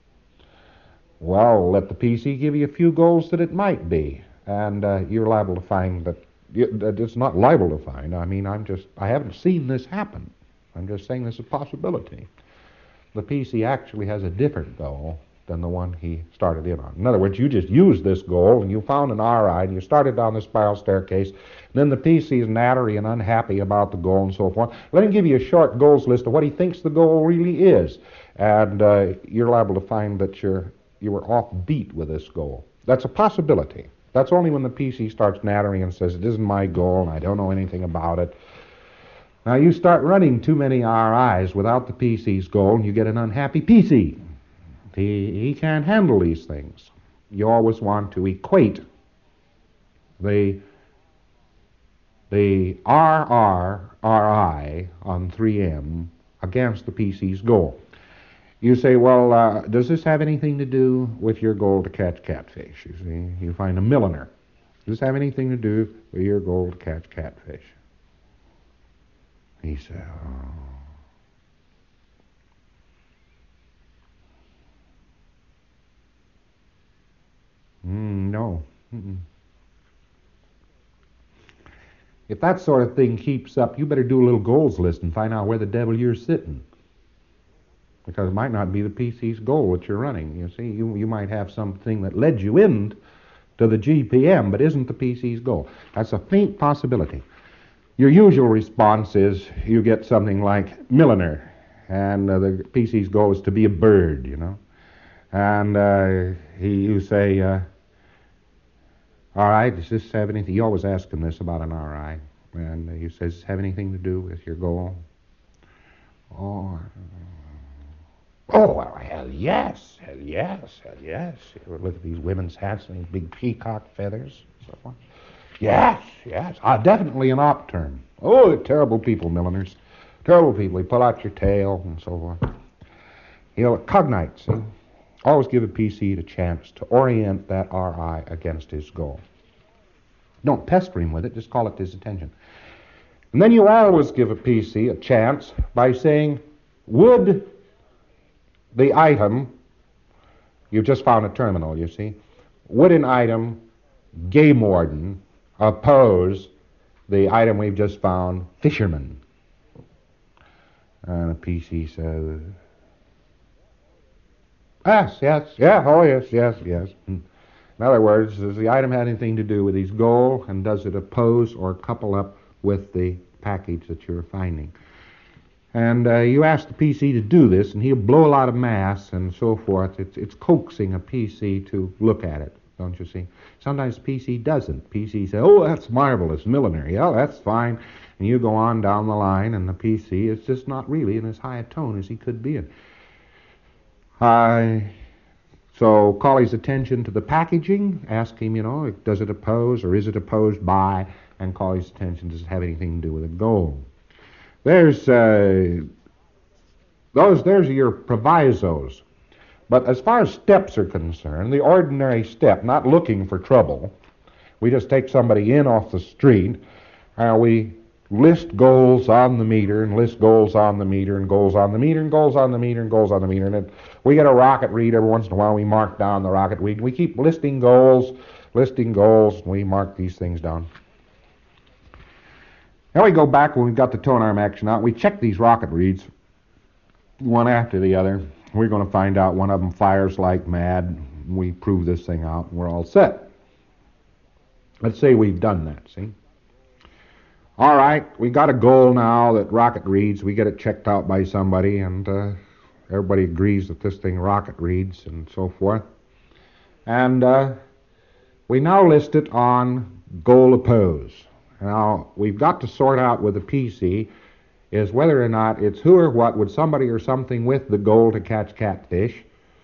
Well, let the PC give you a few goals that it might be, and you're liable to find that it's not liable to find. I mean, I haven't seen this happen. I'm just saying this is a possibility. The PC actually has a different goal than the one he started in on. In other words, you just used this goal, and you found an RI, and you started down the spiral staircase, and then the PC is nattery and unhappy about the goal and so forth. Let him give you a short goals list of what he thinks the goal really is, and you're liable to find that you were off beat with this goal. That's a possibility. That's only when the PC starts nattering and says, it isn't my goal and I don't know anything about it. Now you start running too many RIs without the PC's goal and you get an unhappy PC. He can't handle these things. You always want to equate the RRRI on 3M against the PC's goal. You say, well, does this have anything to do with your goal to catch catfish? You see, you find a milliner. Does this have anything to do with your goal to catch catfish? He said, no. Mm-mm. If that sort of thing keeps up, you better do a little goals list and find out where the devil you're sitting. Because it might not be the PC's goal that you're running. You see, you might have something that led you in to the GPM, but isn't the PC's goal. That's a faint possibility. Your usual response is you get something like milliner, and the PC's goal is to be a bird, you know. And you say, all right, does this have anything? You always ask him this about an RI. And he says, does this have anything to do with your goal? Oh, well, hell yes. You look at these women's hats and these big peacock feathers and so forth. Yes. Definitely an op term. Oh, they're terrible people, milliners. Terrible people. They pull out your tail and so forth. Cognite, see? Always give a PC a chance to orient that RI against his goal. Don't pester him with it, just call it to his attention. And then you always give a PC a chance by saying, would the item, you've just found a terminal, you see, would an item, game warden, oppose the item we've just found, fisherman? And the PC says, yes. In other words, does the item have anything to do with his goal, and does it oppose or couple up with the package that you're finding? And you ask the PC to do this, and he'll blow a lot of mass and so forth. It's coaxing a PC to look at it, don't you see? Sometimes PC doesn't. PC says, oh, that's marvelous, milliner. Yeah, that's fine. And you go on down the line, and the PC is just not really in as high a tone as he could be in. So call his attention to the packaging, ask him, does it oppose or is it opposed by, and call his attention, does it have anything to do with a goal? Those are your provisos. But as far as steps are concerned, the ordinary step, not looking for trouble, we just take somebody in off the street, we list goals on the meter, and list goals on the meter, and goals on the meter, and goals on the meter, and goals on the meter, and we get a rocket read every once in a while, we mark down the rocket read. We keep listing goals, and we mark these things down. Then we go back when we've got the tone arm action out, we check these rocket reads, one after the other. We're going to find out one of them fires like mad. We prove this thing out, and we're all set. Let's say we've done that, see? All right, we got a goal now that rocket reads. We get it checked out by somebody, and everybody agrees that this thing rocket reads and so forth. And we now list it on goal oppose. Now, we've got to sort out with the PC is whether or not it's who or what would somebody or something with the goal to catch catfish,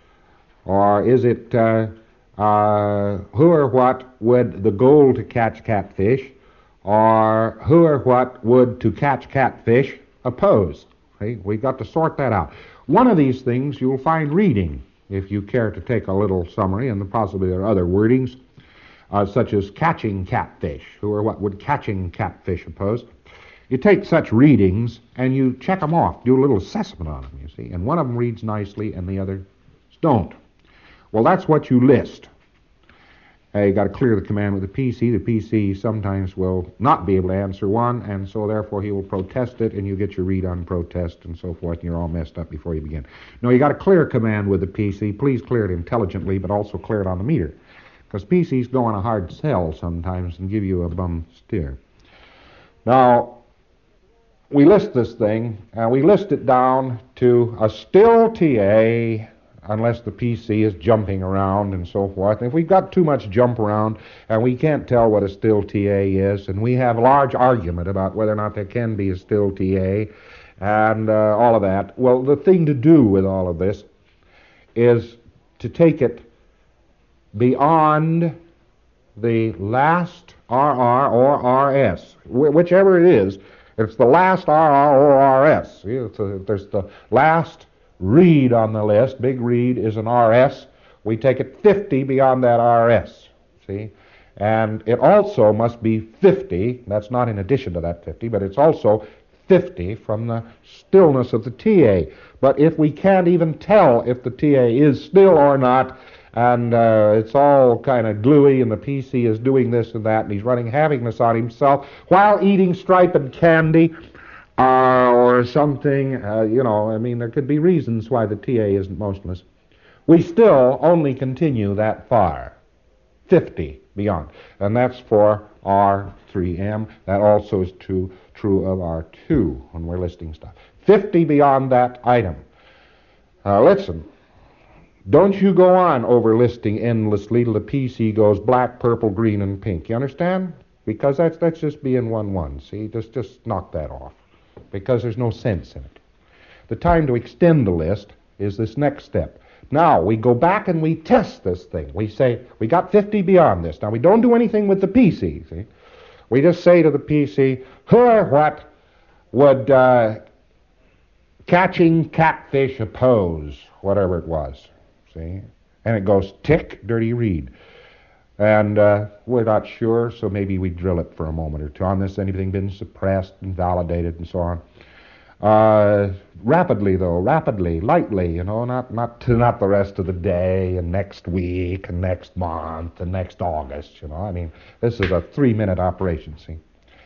or is it who or what would the goal to catch catfish, or who or what would to catch catfish oppose. See? We've got to sort that out. One of these things you'll find reading, if you care to take a little summary, and possibly there are other wordings, such as catching catfish, who or what would catching catfish oppose. You take such readings and you check them off, do a little assessment on them, you see, and one of them reads nicely and the others don't. Well, that's what you list. You got to clear the command with the PC. The PC sometimes will not be able to answer one, and so therefore he will protest it, and you get your read on protest and so forth, and you're all messed up before you begin. No, you got to clear command with the PC. Please clear it intelligently, but also clear it on the meter, because PCs go on a hard sell sometimes and give you a bum steer. Now, we list this thing, and we list it down to a still TA, unless the PC is jumping around and so forth. And if we've got too much jump around and we can't tell what a still TA is, and we have a large argument about whether or not there can be a still TA and all of that, well, the thing to do with all of this is to take it beyond the last RR or RS, whichever it is. It's the last RR or RS. There's the last read on the list. Big read is an RS. We take it 50 beyond that RS, see? And it also must be 50, that's not in addition to that 50, but it's also 50 from the stillness of the TA. But if we can't even tell if the TA is still or not, and it's all kind of gluey, and the PC is doing this and that, and he's running havingness on himself while eating striped candy, or something, I mean, there could be reasons why the TA isn't motionless. We still only continue that far, 50 beyond, and that's for R3M. That also is true of R2 when we're listing stuff. 50 beyond that item. Listen, don't you go on overlisting endlessly till the PC goes black, purple, green, and pink. You understand? Because that's just being 1-1. See, just knock that off, because there's no sense in it. The time to extend the list is this next step. Now, we go back and we test this thing. We say, we got 50 beyond this. Now, we don't do anything with the PC, see? We just say to the PC, who or what would catching catfish oppose, whatever it was, see? And it goes, tick, dirty read. And we're not sure, so maybe we drill it for a moment or two on this. Anything been suppressed and validated and so on. Rapidly, lightly, not the rest of the day and next week and next month and next August, I mean, this is a 3-minute operation, see?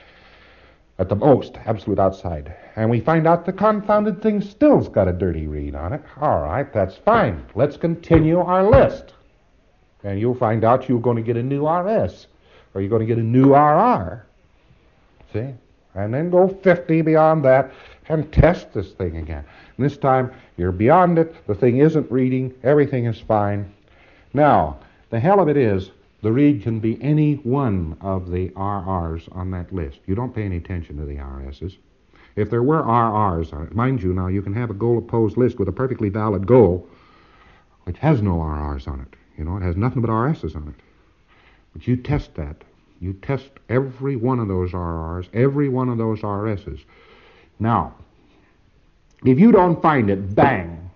At the most, absolute outside. And we find out the confounded thing still's got a dirty read on it. All right, that's fine. Let's continue our list. And you'll find out you're going to get a new RS, or you're going to get a new RR. See? And then go 50 beyond that and test this thing again. And this time, you're beyond it, the thing isn't reading, everything is fine. Now, the hell of it is, the read can be any one of the RRs on that list. You don't pay any attention to the RSs. If there were RRs on it, mind you, now you can have a goal-opposed list with a perfectly valid goal, which has no RRs on it. It has nothing but RSs on it. But you test that. You test every one of those RRs, every one of those RSs. Now, if you don't find it, bang,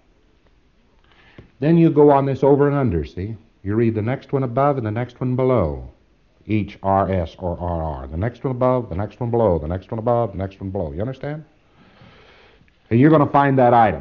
then you go on this over and under, see? You read the next one above and the next one below, each RS or RR. The next one above, the next one below, the next one above, the next one below. You understand? And you're going to find that item.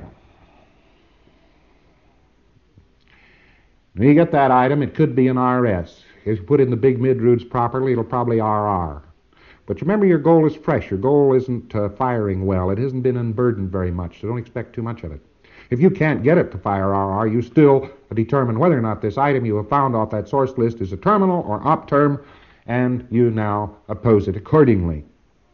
When you get that item, it could be an RS. If you put in the big mid-roots properly, it'll probably RR. But remember, your goal is fresh. Your goal isn't firing well. It hasn't been unburdened very much, so don't expect too much of it. If you can't get it to fire RR, you still determine whether or not this item you have found off that source list is a terminal or op term, and you now oppose it accordingly.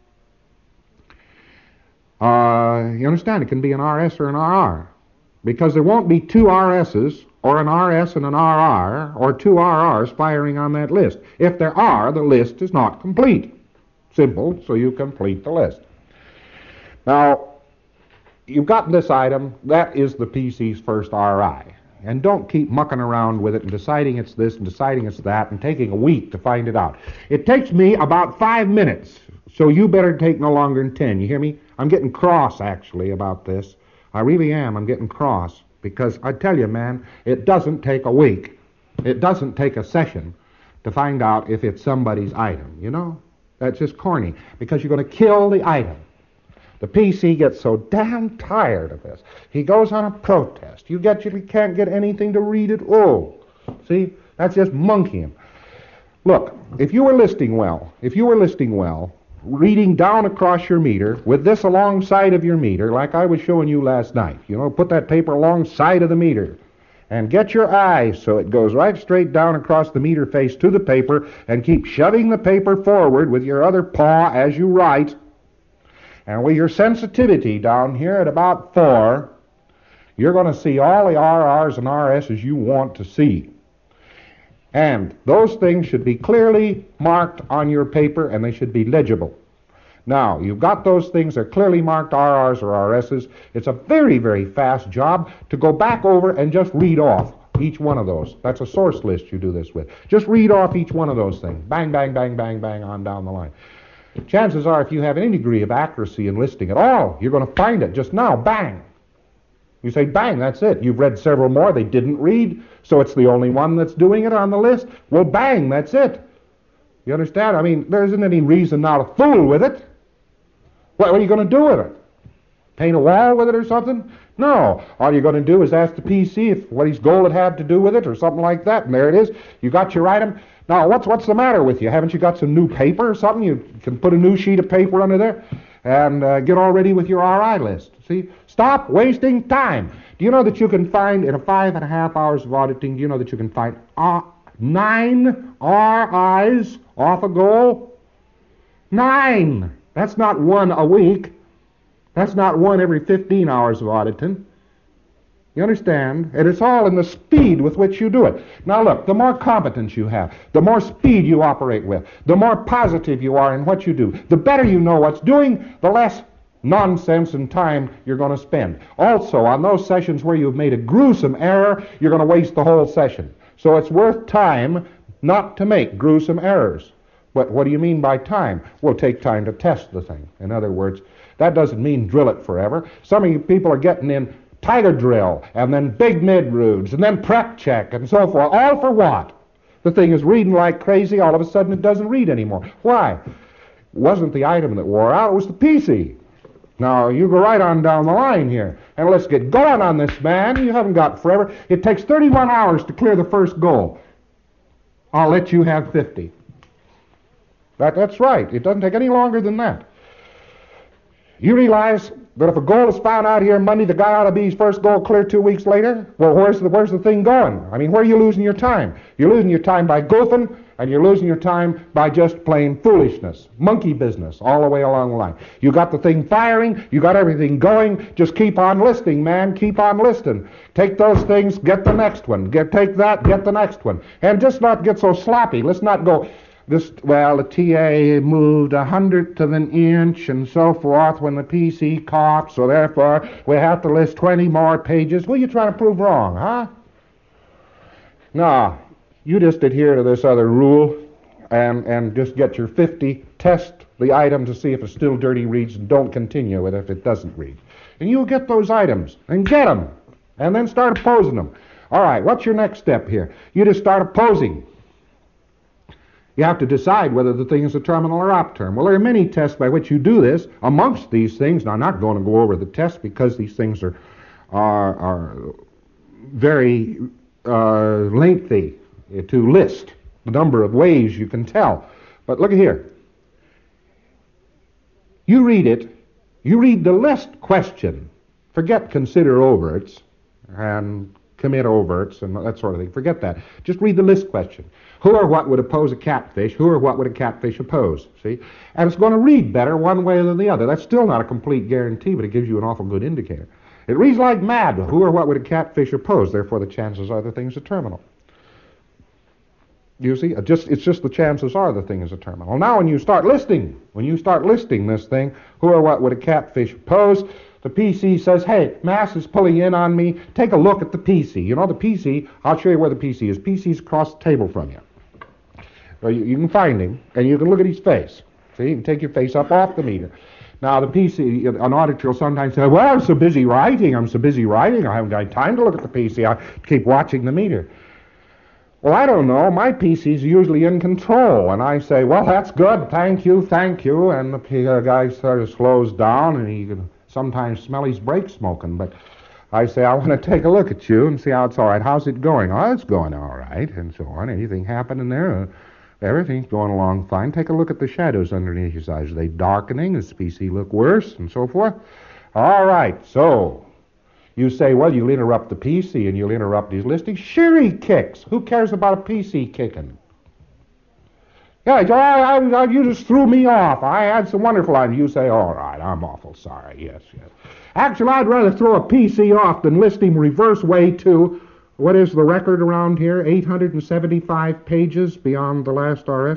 You understand, it can be an RS or an RR, because there won't be two RSs or an RS and an RR or two RRs firing on that list. If there are, the list is not complete. Simple, so you complete the list. Now, you've got this item, that is the PC's first RI. And don't keep mucking around with it and deciding it's this and deciding it's that and taking a week to find it out. It takes me about 5 minutes, so you better take no longer than 10. You hear me? I'm getting cross, actually, about this. I really am. I'm getting cross. Because I tell you, man, it doesn't take a week. It doesn't take a session to find out if it's somebody's item, you know? That's just corny, because you're going to kill the item. The PC gets so damn tired of this. He goes on a protest. You can't get anything to read at all. See? That's just monkeying. Look, if you were listing well, reading down across your meter with this alongside of your meter, like I was showing you last night, you know, put that paper alongside of the meter and get your eye so it goes right straight down across the meter face to the paper, and keep shoving the paper forward with your other paw as you write, and with your sensitivity down here at about 4, you're going to see all the RRs and RSs you want to see. And those things should be clearly marked on your paper, and they should be legible. Now, you've got those things, they're clearly marked RRs or RSs. It's a very, very fast job to go back over and just read off each one of those. That's a source list you do this with. Just read off each one of those things. Bang, bang, bang, bang, bang, on down the line. Chances are, if you have any degree of accuracy in listing at all, you're going to find it just now. Bang! You say, bang, that's it. You've read several more they didn't read, so it's the only one that's doing it on the list. Well, bang, that's it. You understand? I mean, there isn't any reason now to fool with it. What are you going to do with it? Paint a wall with it or something? No. All you're going to do is ask the PC if what his goal would have to do with it or something like that, and there it is. You got your item. Now, what's the matter with you? Haven't you got some new paper or something? You can put a new sheet of paper under there and get all ready with your RI list. See? Stop wasting time. Do you know that you can find, in 5.5 hours of auditing, do you know that you can find 9 RIs off a goal? 9! That's not one a week. That's not one every 15 hours of auditing. You understand? And it's all in the speed with which you do it. Now look, the more competence you have, the more speed you operate with, the more positive you are in what you do, the better you know what's doing, the less nonsense and time you're going to spend. Also, on those sessions where you've made a gruesome error, you're going to waste the whole session. So it's worth time not to make gruesome errors. But what do you mean by time? We'll take time to test the thing. In other words, that doesn't mean drill it forever. Some of you people are getting in tiger drill, and then big mid-roods, and then prep check, and so forth. All for what? The thing is reading like crazy. All of a sudden it doesn't read anymore. Why? It wasn't the item that wore out. It was the PC. Now, you go right on down the line here, and let's get going on this, man. You haven't got forever. It takes 31 hours to clear the first goal. I'll let you have 50. That's right. It doesn't take any longer than that. You realize that if a goal is found out here Monday, the guy ought to be his first goal clear 2 weeks later? Well, where's the thing going? I mean, where are you losing your time? You're losing your time by goofing, and you're losing your time by just plain foolishness, monkey business, all the way along the line. You got the thing firing, you got everything going, just keep on listing, man, keep on listing. Take those things, get the next one. Take that, get the next one. And just not get so sloppy. Let's not go, the TA moved 1/100th of an inch and so forth when the PC coughed, so therefore we have to list 20 more pages. What are you trying to prove wrong, huh? No, you just adhere to this other rule and just get your 50, test the item to see if it still dirty reads, and don't continue with it if it doesn't read. And you'll get those items, and get them, and then start opposing them. All right, what's your next step here? You just start opposing. You have to decide whether the thing is a terminal or op term. Well, there are many tests by which you do this. Amongst these things, now I'm not going to go over the tests because these things are very lengthy to list, the number of ways you can tell. But look at here. You read it, you read the list question, Forget consider overts and commit overts and that sort of thing. Forget that. Just read the list question. Who or what would oppose a catfish? Who or what would a catfish oppose? See? And it's going to read better one way than the other. That's still not a complete guarantee, but it gives you an awful good indicator. It reads like mad. Who or what would a catfish oppose? Therefore, the chances are the thing's a terminal. You see? It's just the chances are the thing is a terminal. Now, when you start listing this thing, who or what would a catfish oppose? The PC says, hey, mass is pulling in on me. Take a look at the PC. You know, the PC, I'll show you where the PC is. PC's across the table from you. You can find him, and you can look at his face. See, you can take your face up off the meter. Now, the PC, an auditor will sometimes say, well, I'm so busy writing, I haven't got time to look at the PC, I keep watching the meter. Well, I don't know, my PC's usually in control, and I say, well, that's good, thank you, and the guy sort of slows down, and he can sometimes smell his brake smoking, but I say, I want to take a look at you and see how it's all right. How's it going? Oh, it's going all right, and so on. Anything happening there? Everything's going along fine. Take a look at the shadows underneath his eyes. Are they darkening? Does the PC look worse? And so forth. All right, so you say, well, you'll interrupt the PC and you'll interrupt his listing. Sure he kicks. Who cares about a PC kicking? Yeah, you just threw me off. I had some wonderful ideas. You say, all right, I'm awful sorry. Yes. Actually, I'd rather throw a PC off than list him reverse way to, what is the record around here? 875 pages beyond the last RS.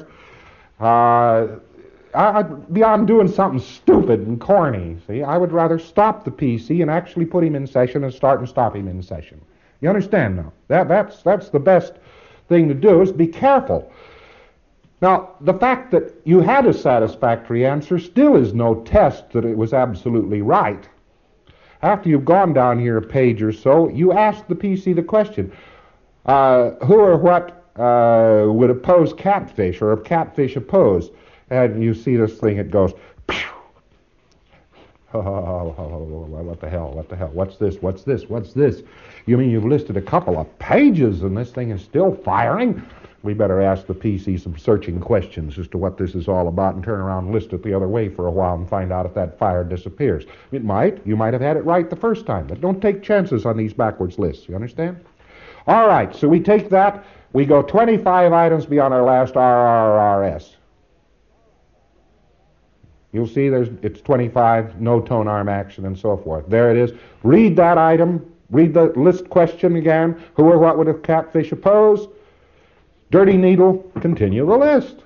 Beyond doing something stupid and corny, see, I would rather stop the PC and actually put him in session and start and stop him in session. You understand now? That's the best thing to do, is be careful. Now, the fact that you had a satisfactory answer still is no test that it was absolutely right. After you've gone down here a page or so, you ask the PC the question, who or what would oppose catfish, or if catfish oppose? And you see this thing, it goes, pew! Oh, what the hell, what's this? You mean you've listed a couple of pages and this thing is still firing? We better ask the PC some searching questions as to what this is all about and turn around and list it the other way for a while and find out if that fire disappears. You might have had it right the first time, but don't take chances on these backwards lists, you understand? All right, so we take that, we go 25 items beyond our last RRRS. You'll see it's 25, no tone arm action and so forth. There it is. Read that item, read the list question again, who or what would a catfish oppose? Dirty needle, continue the list.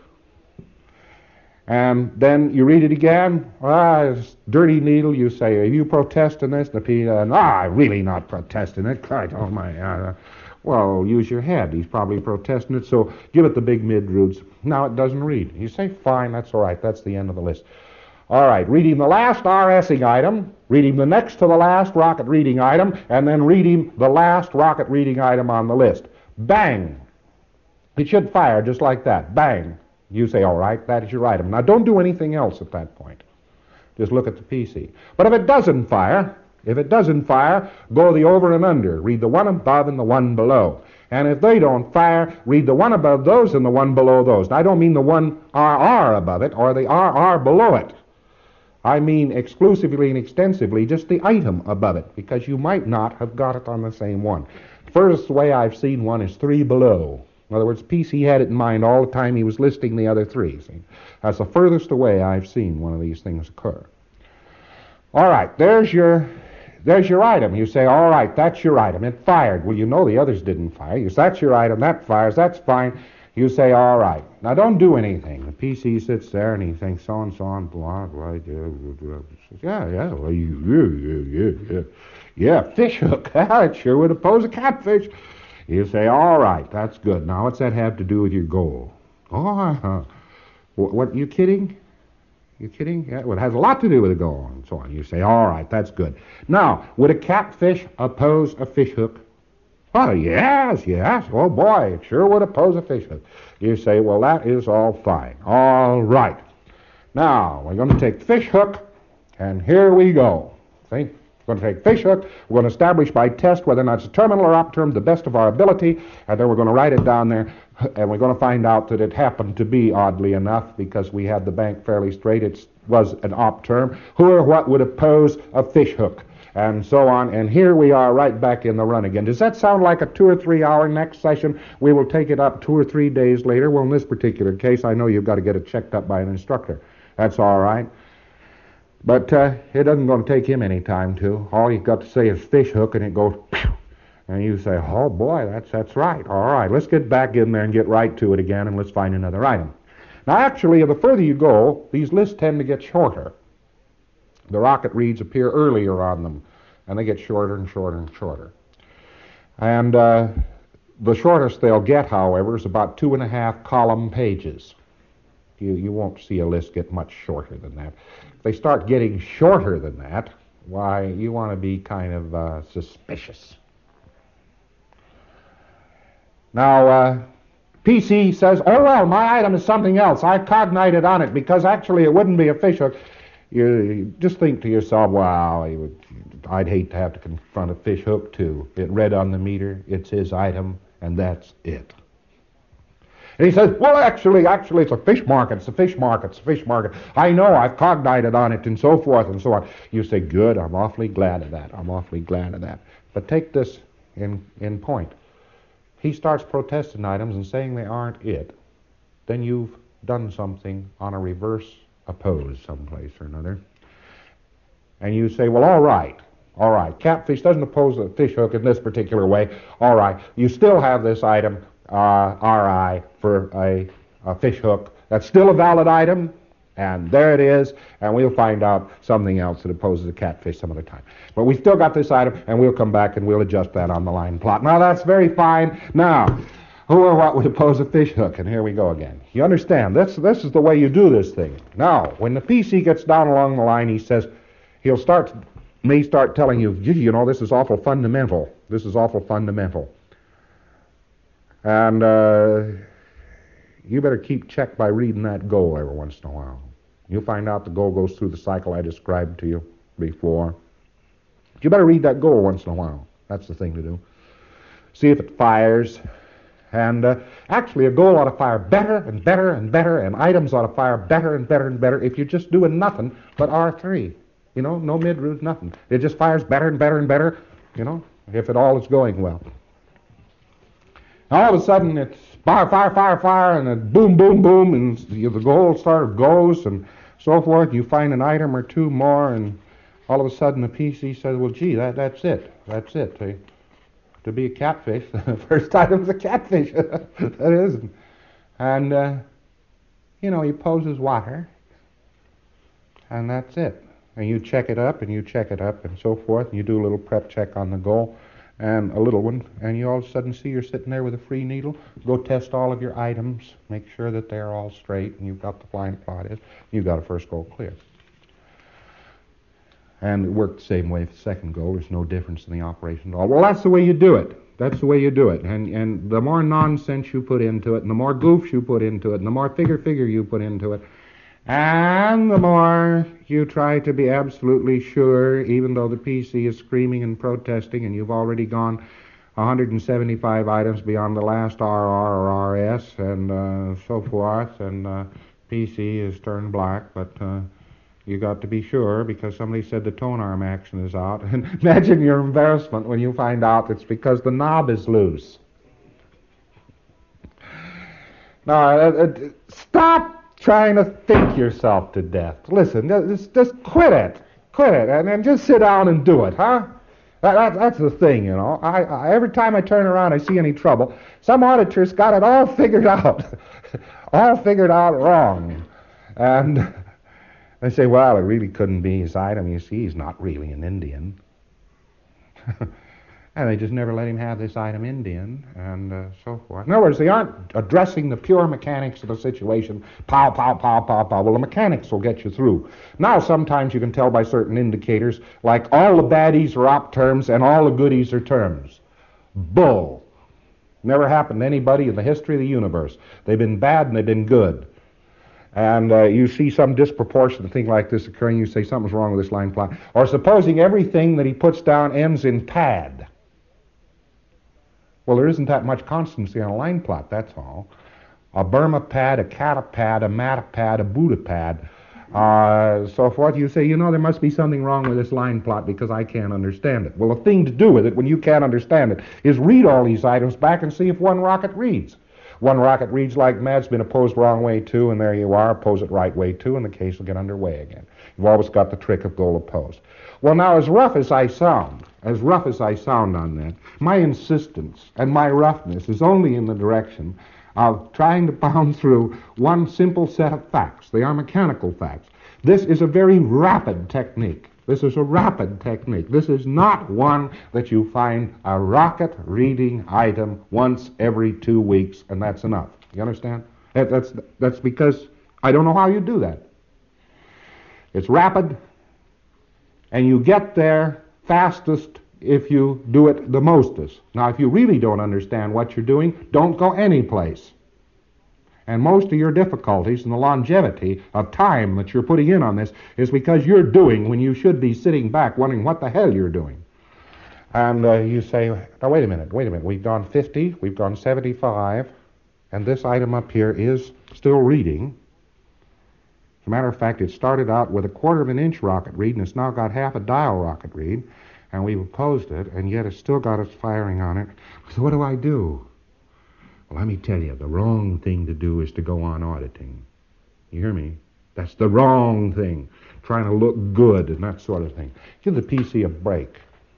And then you read it again. Dirty needle, you say, are you protesting this? I'm really not protesting it. Oh my, well, use your head. He's probably protesting it, so give it the big mid-roots. Now it doesn't read. You say, fine, that's all right. That's the end of the list. All right, reading the last RSing item, reading the next to the last rocket reading item, and then reading the last rocket reading item on the list. Bang! It should fire just like that. Bang. You say, all right, that is your item. Now, don't do anything else at that point. Just look at the PC. But if it doesn't fire, go the over and under. Read the one above and the one below. And if they don't fire, read the one above those and the one below those. Now, I don't mean the one RR above it or the RR below it. I mean exclusively and extensively just the item above it, because you might not have got it on the same one. The first way I've seen one is 3 below. In other words, PC had it in mind all the time he was listing the other 3. See? That's the furthest away I've seen one of these things occur. All right, there's your item. You say, all right, that's your item. It fired. Well, you know the others didn't fire. You say, that's your item. That fires. That's fine. You say, all right. Now, don't do anything. The PC sits there and he thinks so and so on, blah, blah, yeah, fish hook. It sure would oppose a catfish. You say, all right, that's good. Now, what's that have to do with your goal? Oh, what, you kidding? You kidding? Yeah, well, it has a lot to do with the goal and so on. You say, all right, that's good. Now, would a catfish oppose a fish hook? Oh, yes. Oh, boy, it sure would oppose a fish hook. You say, well, that is all fine. All right. Now, we're going to take fish hook, and here we go. See? We're going to take fish hook. We're going to establish by test whether or not it's a terminal or op-term to the best of our ability, and then we're going to write it down there, and we're going to find out that it happened to be, oddly enough, because we had the bank fairly straight, it was an op-term. Who or what would oppose a fish hook? and so on. And here we are right back in the run again. Does that sound like a 2 or 3 hour next session? We will take it up 2 or 3 days later. Well, in this particular case, I know you've got to get it checked up by an instructor. That's all right. But it doesn't going to take him any time to. All you've got to say is fish hook, and it goes, pew, and you say, oh boy, that's right. All right, let's get back in there and get right to it again, and let's find another item. Now, actually, the further you go, these lists tend to get shorter. The rocket reads appear earlier on them, and they get shorter and shorter and shorter. And the shortest they'll get, however, is about 2.5 column pages. You won't see a list get much shorter than that. If they start getting shorter than that, why, you want to be kind of suspicious. Now, PC says, oh, well, my item is something else. I cognited on it because actually it wouldn't be a fish hook. You just think to yourself, wow, I'd hate to have to confront a fish hook, too. It read on the meter, it's his item, and that's it. And he says, well, actually, it's a fish market. It's a fish market. It's a fish market. I know, I've cognited on it, and so forth and so on. You say, good, I'm awfully glad of that. I'm awfully glad of that. But take this in point. He starts protesting items and saying they aren't it. Then you've done something on a reverse oppose someplace or another. And you say, well, all right. Catfish doesn't oppose a fish hook in this particular way. All right. You still have this item, RI, for a fish hook. That's still a valid item. And there it is, and we'll find out something else that opposes a catfish some other time. But we've still got this item, and we'll come back and we'll adjust that on the line plot. Now, that's very fine. Now, who or what would oppose a fish hook? And here we go again. You understand, this is the way you do this thing. Now, when the PC gets down along the line, he'll start telling you, gee, you know, this is awful fundamental. This is awful fundamental. And you better keep check by reading that goal every once in a while. You'll find out the goal goes through the cycle I described to you before. But you better read that goal once in a while. That's the thing to do. See if it fires. And actually, a goal ought to fire better and better and better, and items ought to fire better and better and better if you're just doing nothing but R3. You know, no mid-route, nothing. It just fires better and better and better, you know, if it all is going well. All of a sudden, it's fire, and then boom, boom, boom, and the goal goes, and so forth. You find an item or two more, and all of a sudden the PC says, well, gee, that's it. That's it. To be a catfish, the first item's a catfish. That is. And, you know, he poses water, and that's it. And you check it up, and so forth, and you do a little prep check on the goal, and a little one, and you all of a sudden see you're sitting there with a free needle. Go test all of your items, make sure that they're all straight, and you've got the flying plot is. You've got a first goal clear. And it worked the same way for the second goal. There's no difference in the operation at all. Well, that's the way you do it. That's the way you do it. And the more nonsense you put into it, and the more goofs you put into it, and the more figure you put into it, and the more you try to be absolutely sure, even though the PC is screaming and protesting, and you've already gone 175 items beyond the last RR or RS, and so forth, and PC is turned black, but you got to be sure because somebody said the tone arm action is out. And imagine your embarrassment when you find out it's because the knob is loose. Now, stop trying to think yourself to death. Listen, just quit it, and just sit down and do it, huh? That's the thing, you know. I every time I turn around, I see any trouble. Some auditor's got it all figured out, all figured out wrong, and they say, well, it really couldn't be his item. You see, he's not really an Indian. And they just never let him have this item Indian, and so forth. In other words, they aren't addressing the pure mechanics of the situation. Pow, pow, pow, pow, pow. Well, the mechanics will get you through. Now, sometimes you can tell by certain indicators, like all the baddies are op terms and all the goodies are terms. Bull. Never happened to anybody in the history of the universe. They've been bad and they've been good. And you see some disproportionate thing like this occurring, you say something's wrong with this line plot. Or supposing everything that he puts down ends in pad. Well, there isn't that much constancy on a line plot, that's all. A Burma pad, a Kata pad, a Mata pad, a Buddha pad. So forth. You say, there must be something wrong with this line plot because I can't understand it. Well, the thing to do with it when you can't understand it is read all these items back and see if one rocket reads. One rocket reads like mad's been opposed wrong way too, and there you are, oppose it right way too, and the case will get underway again. You've always got the trick of goal opposed. Well, now, as rough as I sound on that, my insistence and my roughness is only in the direction of trying to pound through one simple set of facts. They are mechanical facts. This is a very rapid technique. This is a rapid technique. This is not one that you find a rocket reading item once every 2 weeks, and that's enough. You understand? That's because I don't know how you do that. It's rapid, and you get there fastest if you do it the mostest. Now, if you really don't understand what you're doing, don't go anyplace. And most of your difficulties and the longevity of time that you're putting in on this is because you're doing when you should be sitting back wondering what the hell you're doing. And you say, now wait a minute, we've gone 50, we've gone 75, and this item up here is still reading. As a matter of fact, it started out with a 1/4 of an inch rocket read, and it's now got half a dial rocket read, and we've opposed it, and yet it's still got its firing on it. So what do I do? Well, let me tell you, the wrong thing to do is to go on auditing. You hear me? That's the wrong thing. Trying to look good and that sort of thing. Give the PC a break.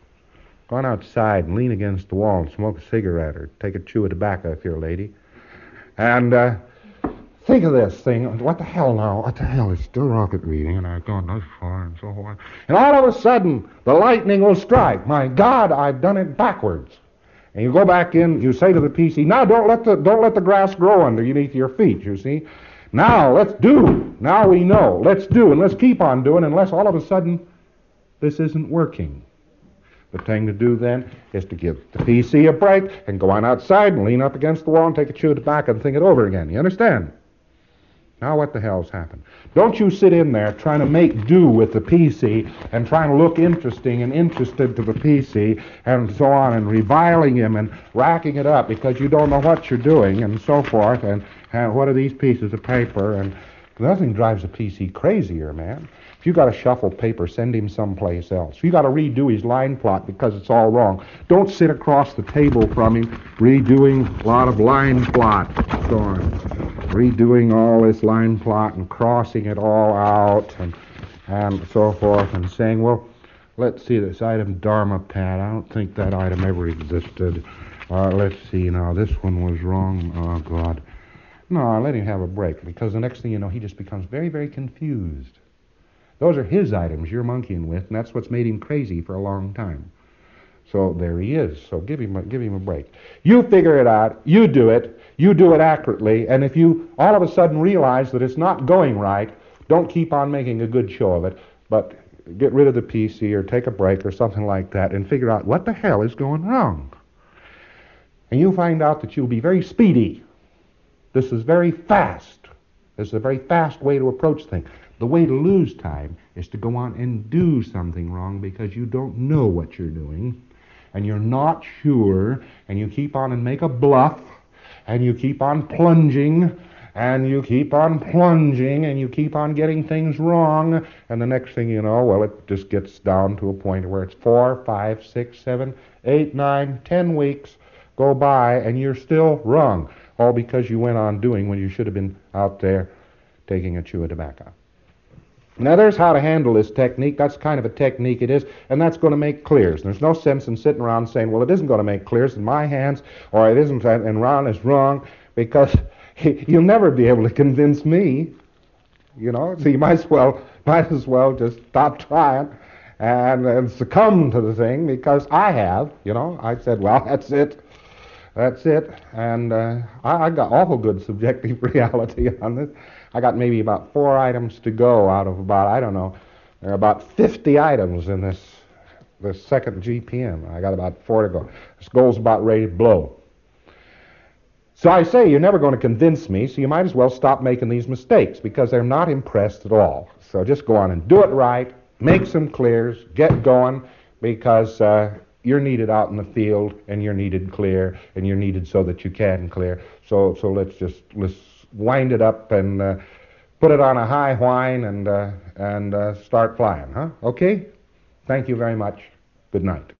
Go on outside and lean against the wall and smoke a cigarette or take a chew of tobacco if you're a lady. And think of this thing. What the hell now? What the hell? It's still rocket reading, and I've gone thus far and so on. And all of a sudden, the lightning will strike. My God, I've done it backwards. And you go back in, you say to the PC, now don't let the grass grow underneath your feet, you see. Now let's do. Now we know. Let's do, and let's keep on doing unless all of a sudden this isn't working. The thing to do then is to give the PC a break and go on outside and lean up against the wall and take a chew of tobacco and think it over again. You understand? Now what the hell's happened? Don't you sit in there trying to make do with the PC and trying to look interesting and interested to the PC and so on and reviling him and racking it up because you don't know what you're doing and so forth and what are these pieces of paper, and nothing drives a PC crazier, man. If you got to shuffle paper, send him someplace else. If you got to redo his line plot because it's all wrong, don't sit across the table from him redoing a lot of line plot, so on. Redoing all this line plot and crossing it all out and so forth and saying, well, let's see this item Dharma pad. I don't think that item ever existed. Let's see now, this one was wrong. Oh, God. No, let him have a break because the next thing you know, he just becomes very, very confused. Those are his items you're monkeying with, and that's what's made him crazy for a long time. So there he is. So give him a break. You figure it out. You do it accurately, and if you all of a sudden realize that it's not going right, don't keep on making a good show of it, but get rid of the PC or take a break or something like that and figure out what the hell is going wrong. And you'll find out that you'll be very speedy. This is very fast. This is a very fast way to approach things. The way to lose time is to go on and do something wrong because you don't know what you're doing, and you're not sure, and you keep on and make a bluff, and you keep on plunging, and you keep on plunging, and you keep on getting things wrong, and the next thing you know, well, it just gets down to a point where it's 4, 5, 6, 7, 8, 9, 10 weeks go by, and you're still wrong, all because you went on doing when you should have been out there taking a chew of tobacco. Now, there's how to handle this technique. That's kind of a technique it is, and that's going to make clears. There's no sense in sitting around saying, well, it isn't going to make clears in my hands, or it isn't, and Ron is wrong, because you'll never be able to convince me, So you might as well just stop trying and succumb to the thing, because I have, I said, well, that's it, and I got awful good subjective reality on this. I got maybe about 4 items to go out of about, I don't know, there are about 50 items in this second GPM. I got about 4 to go. This goal's about ready to blow. So I say you're never going to convince me, so you might as well stop making these mistakes because they're not impressed at all. So just go on and do it right, make some clears, get going, because you're needed out in the field, and you're needed clear, and you're needed so that you can clear. So let's wind it up and put it on a high whine and start flying, huh? Okay? Thank you very much. Good night.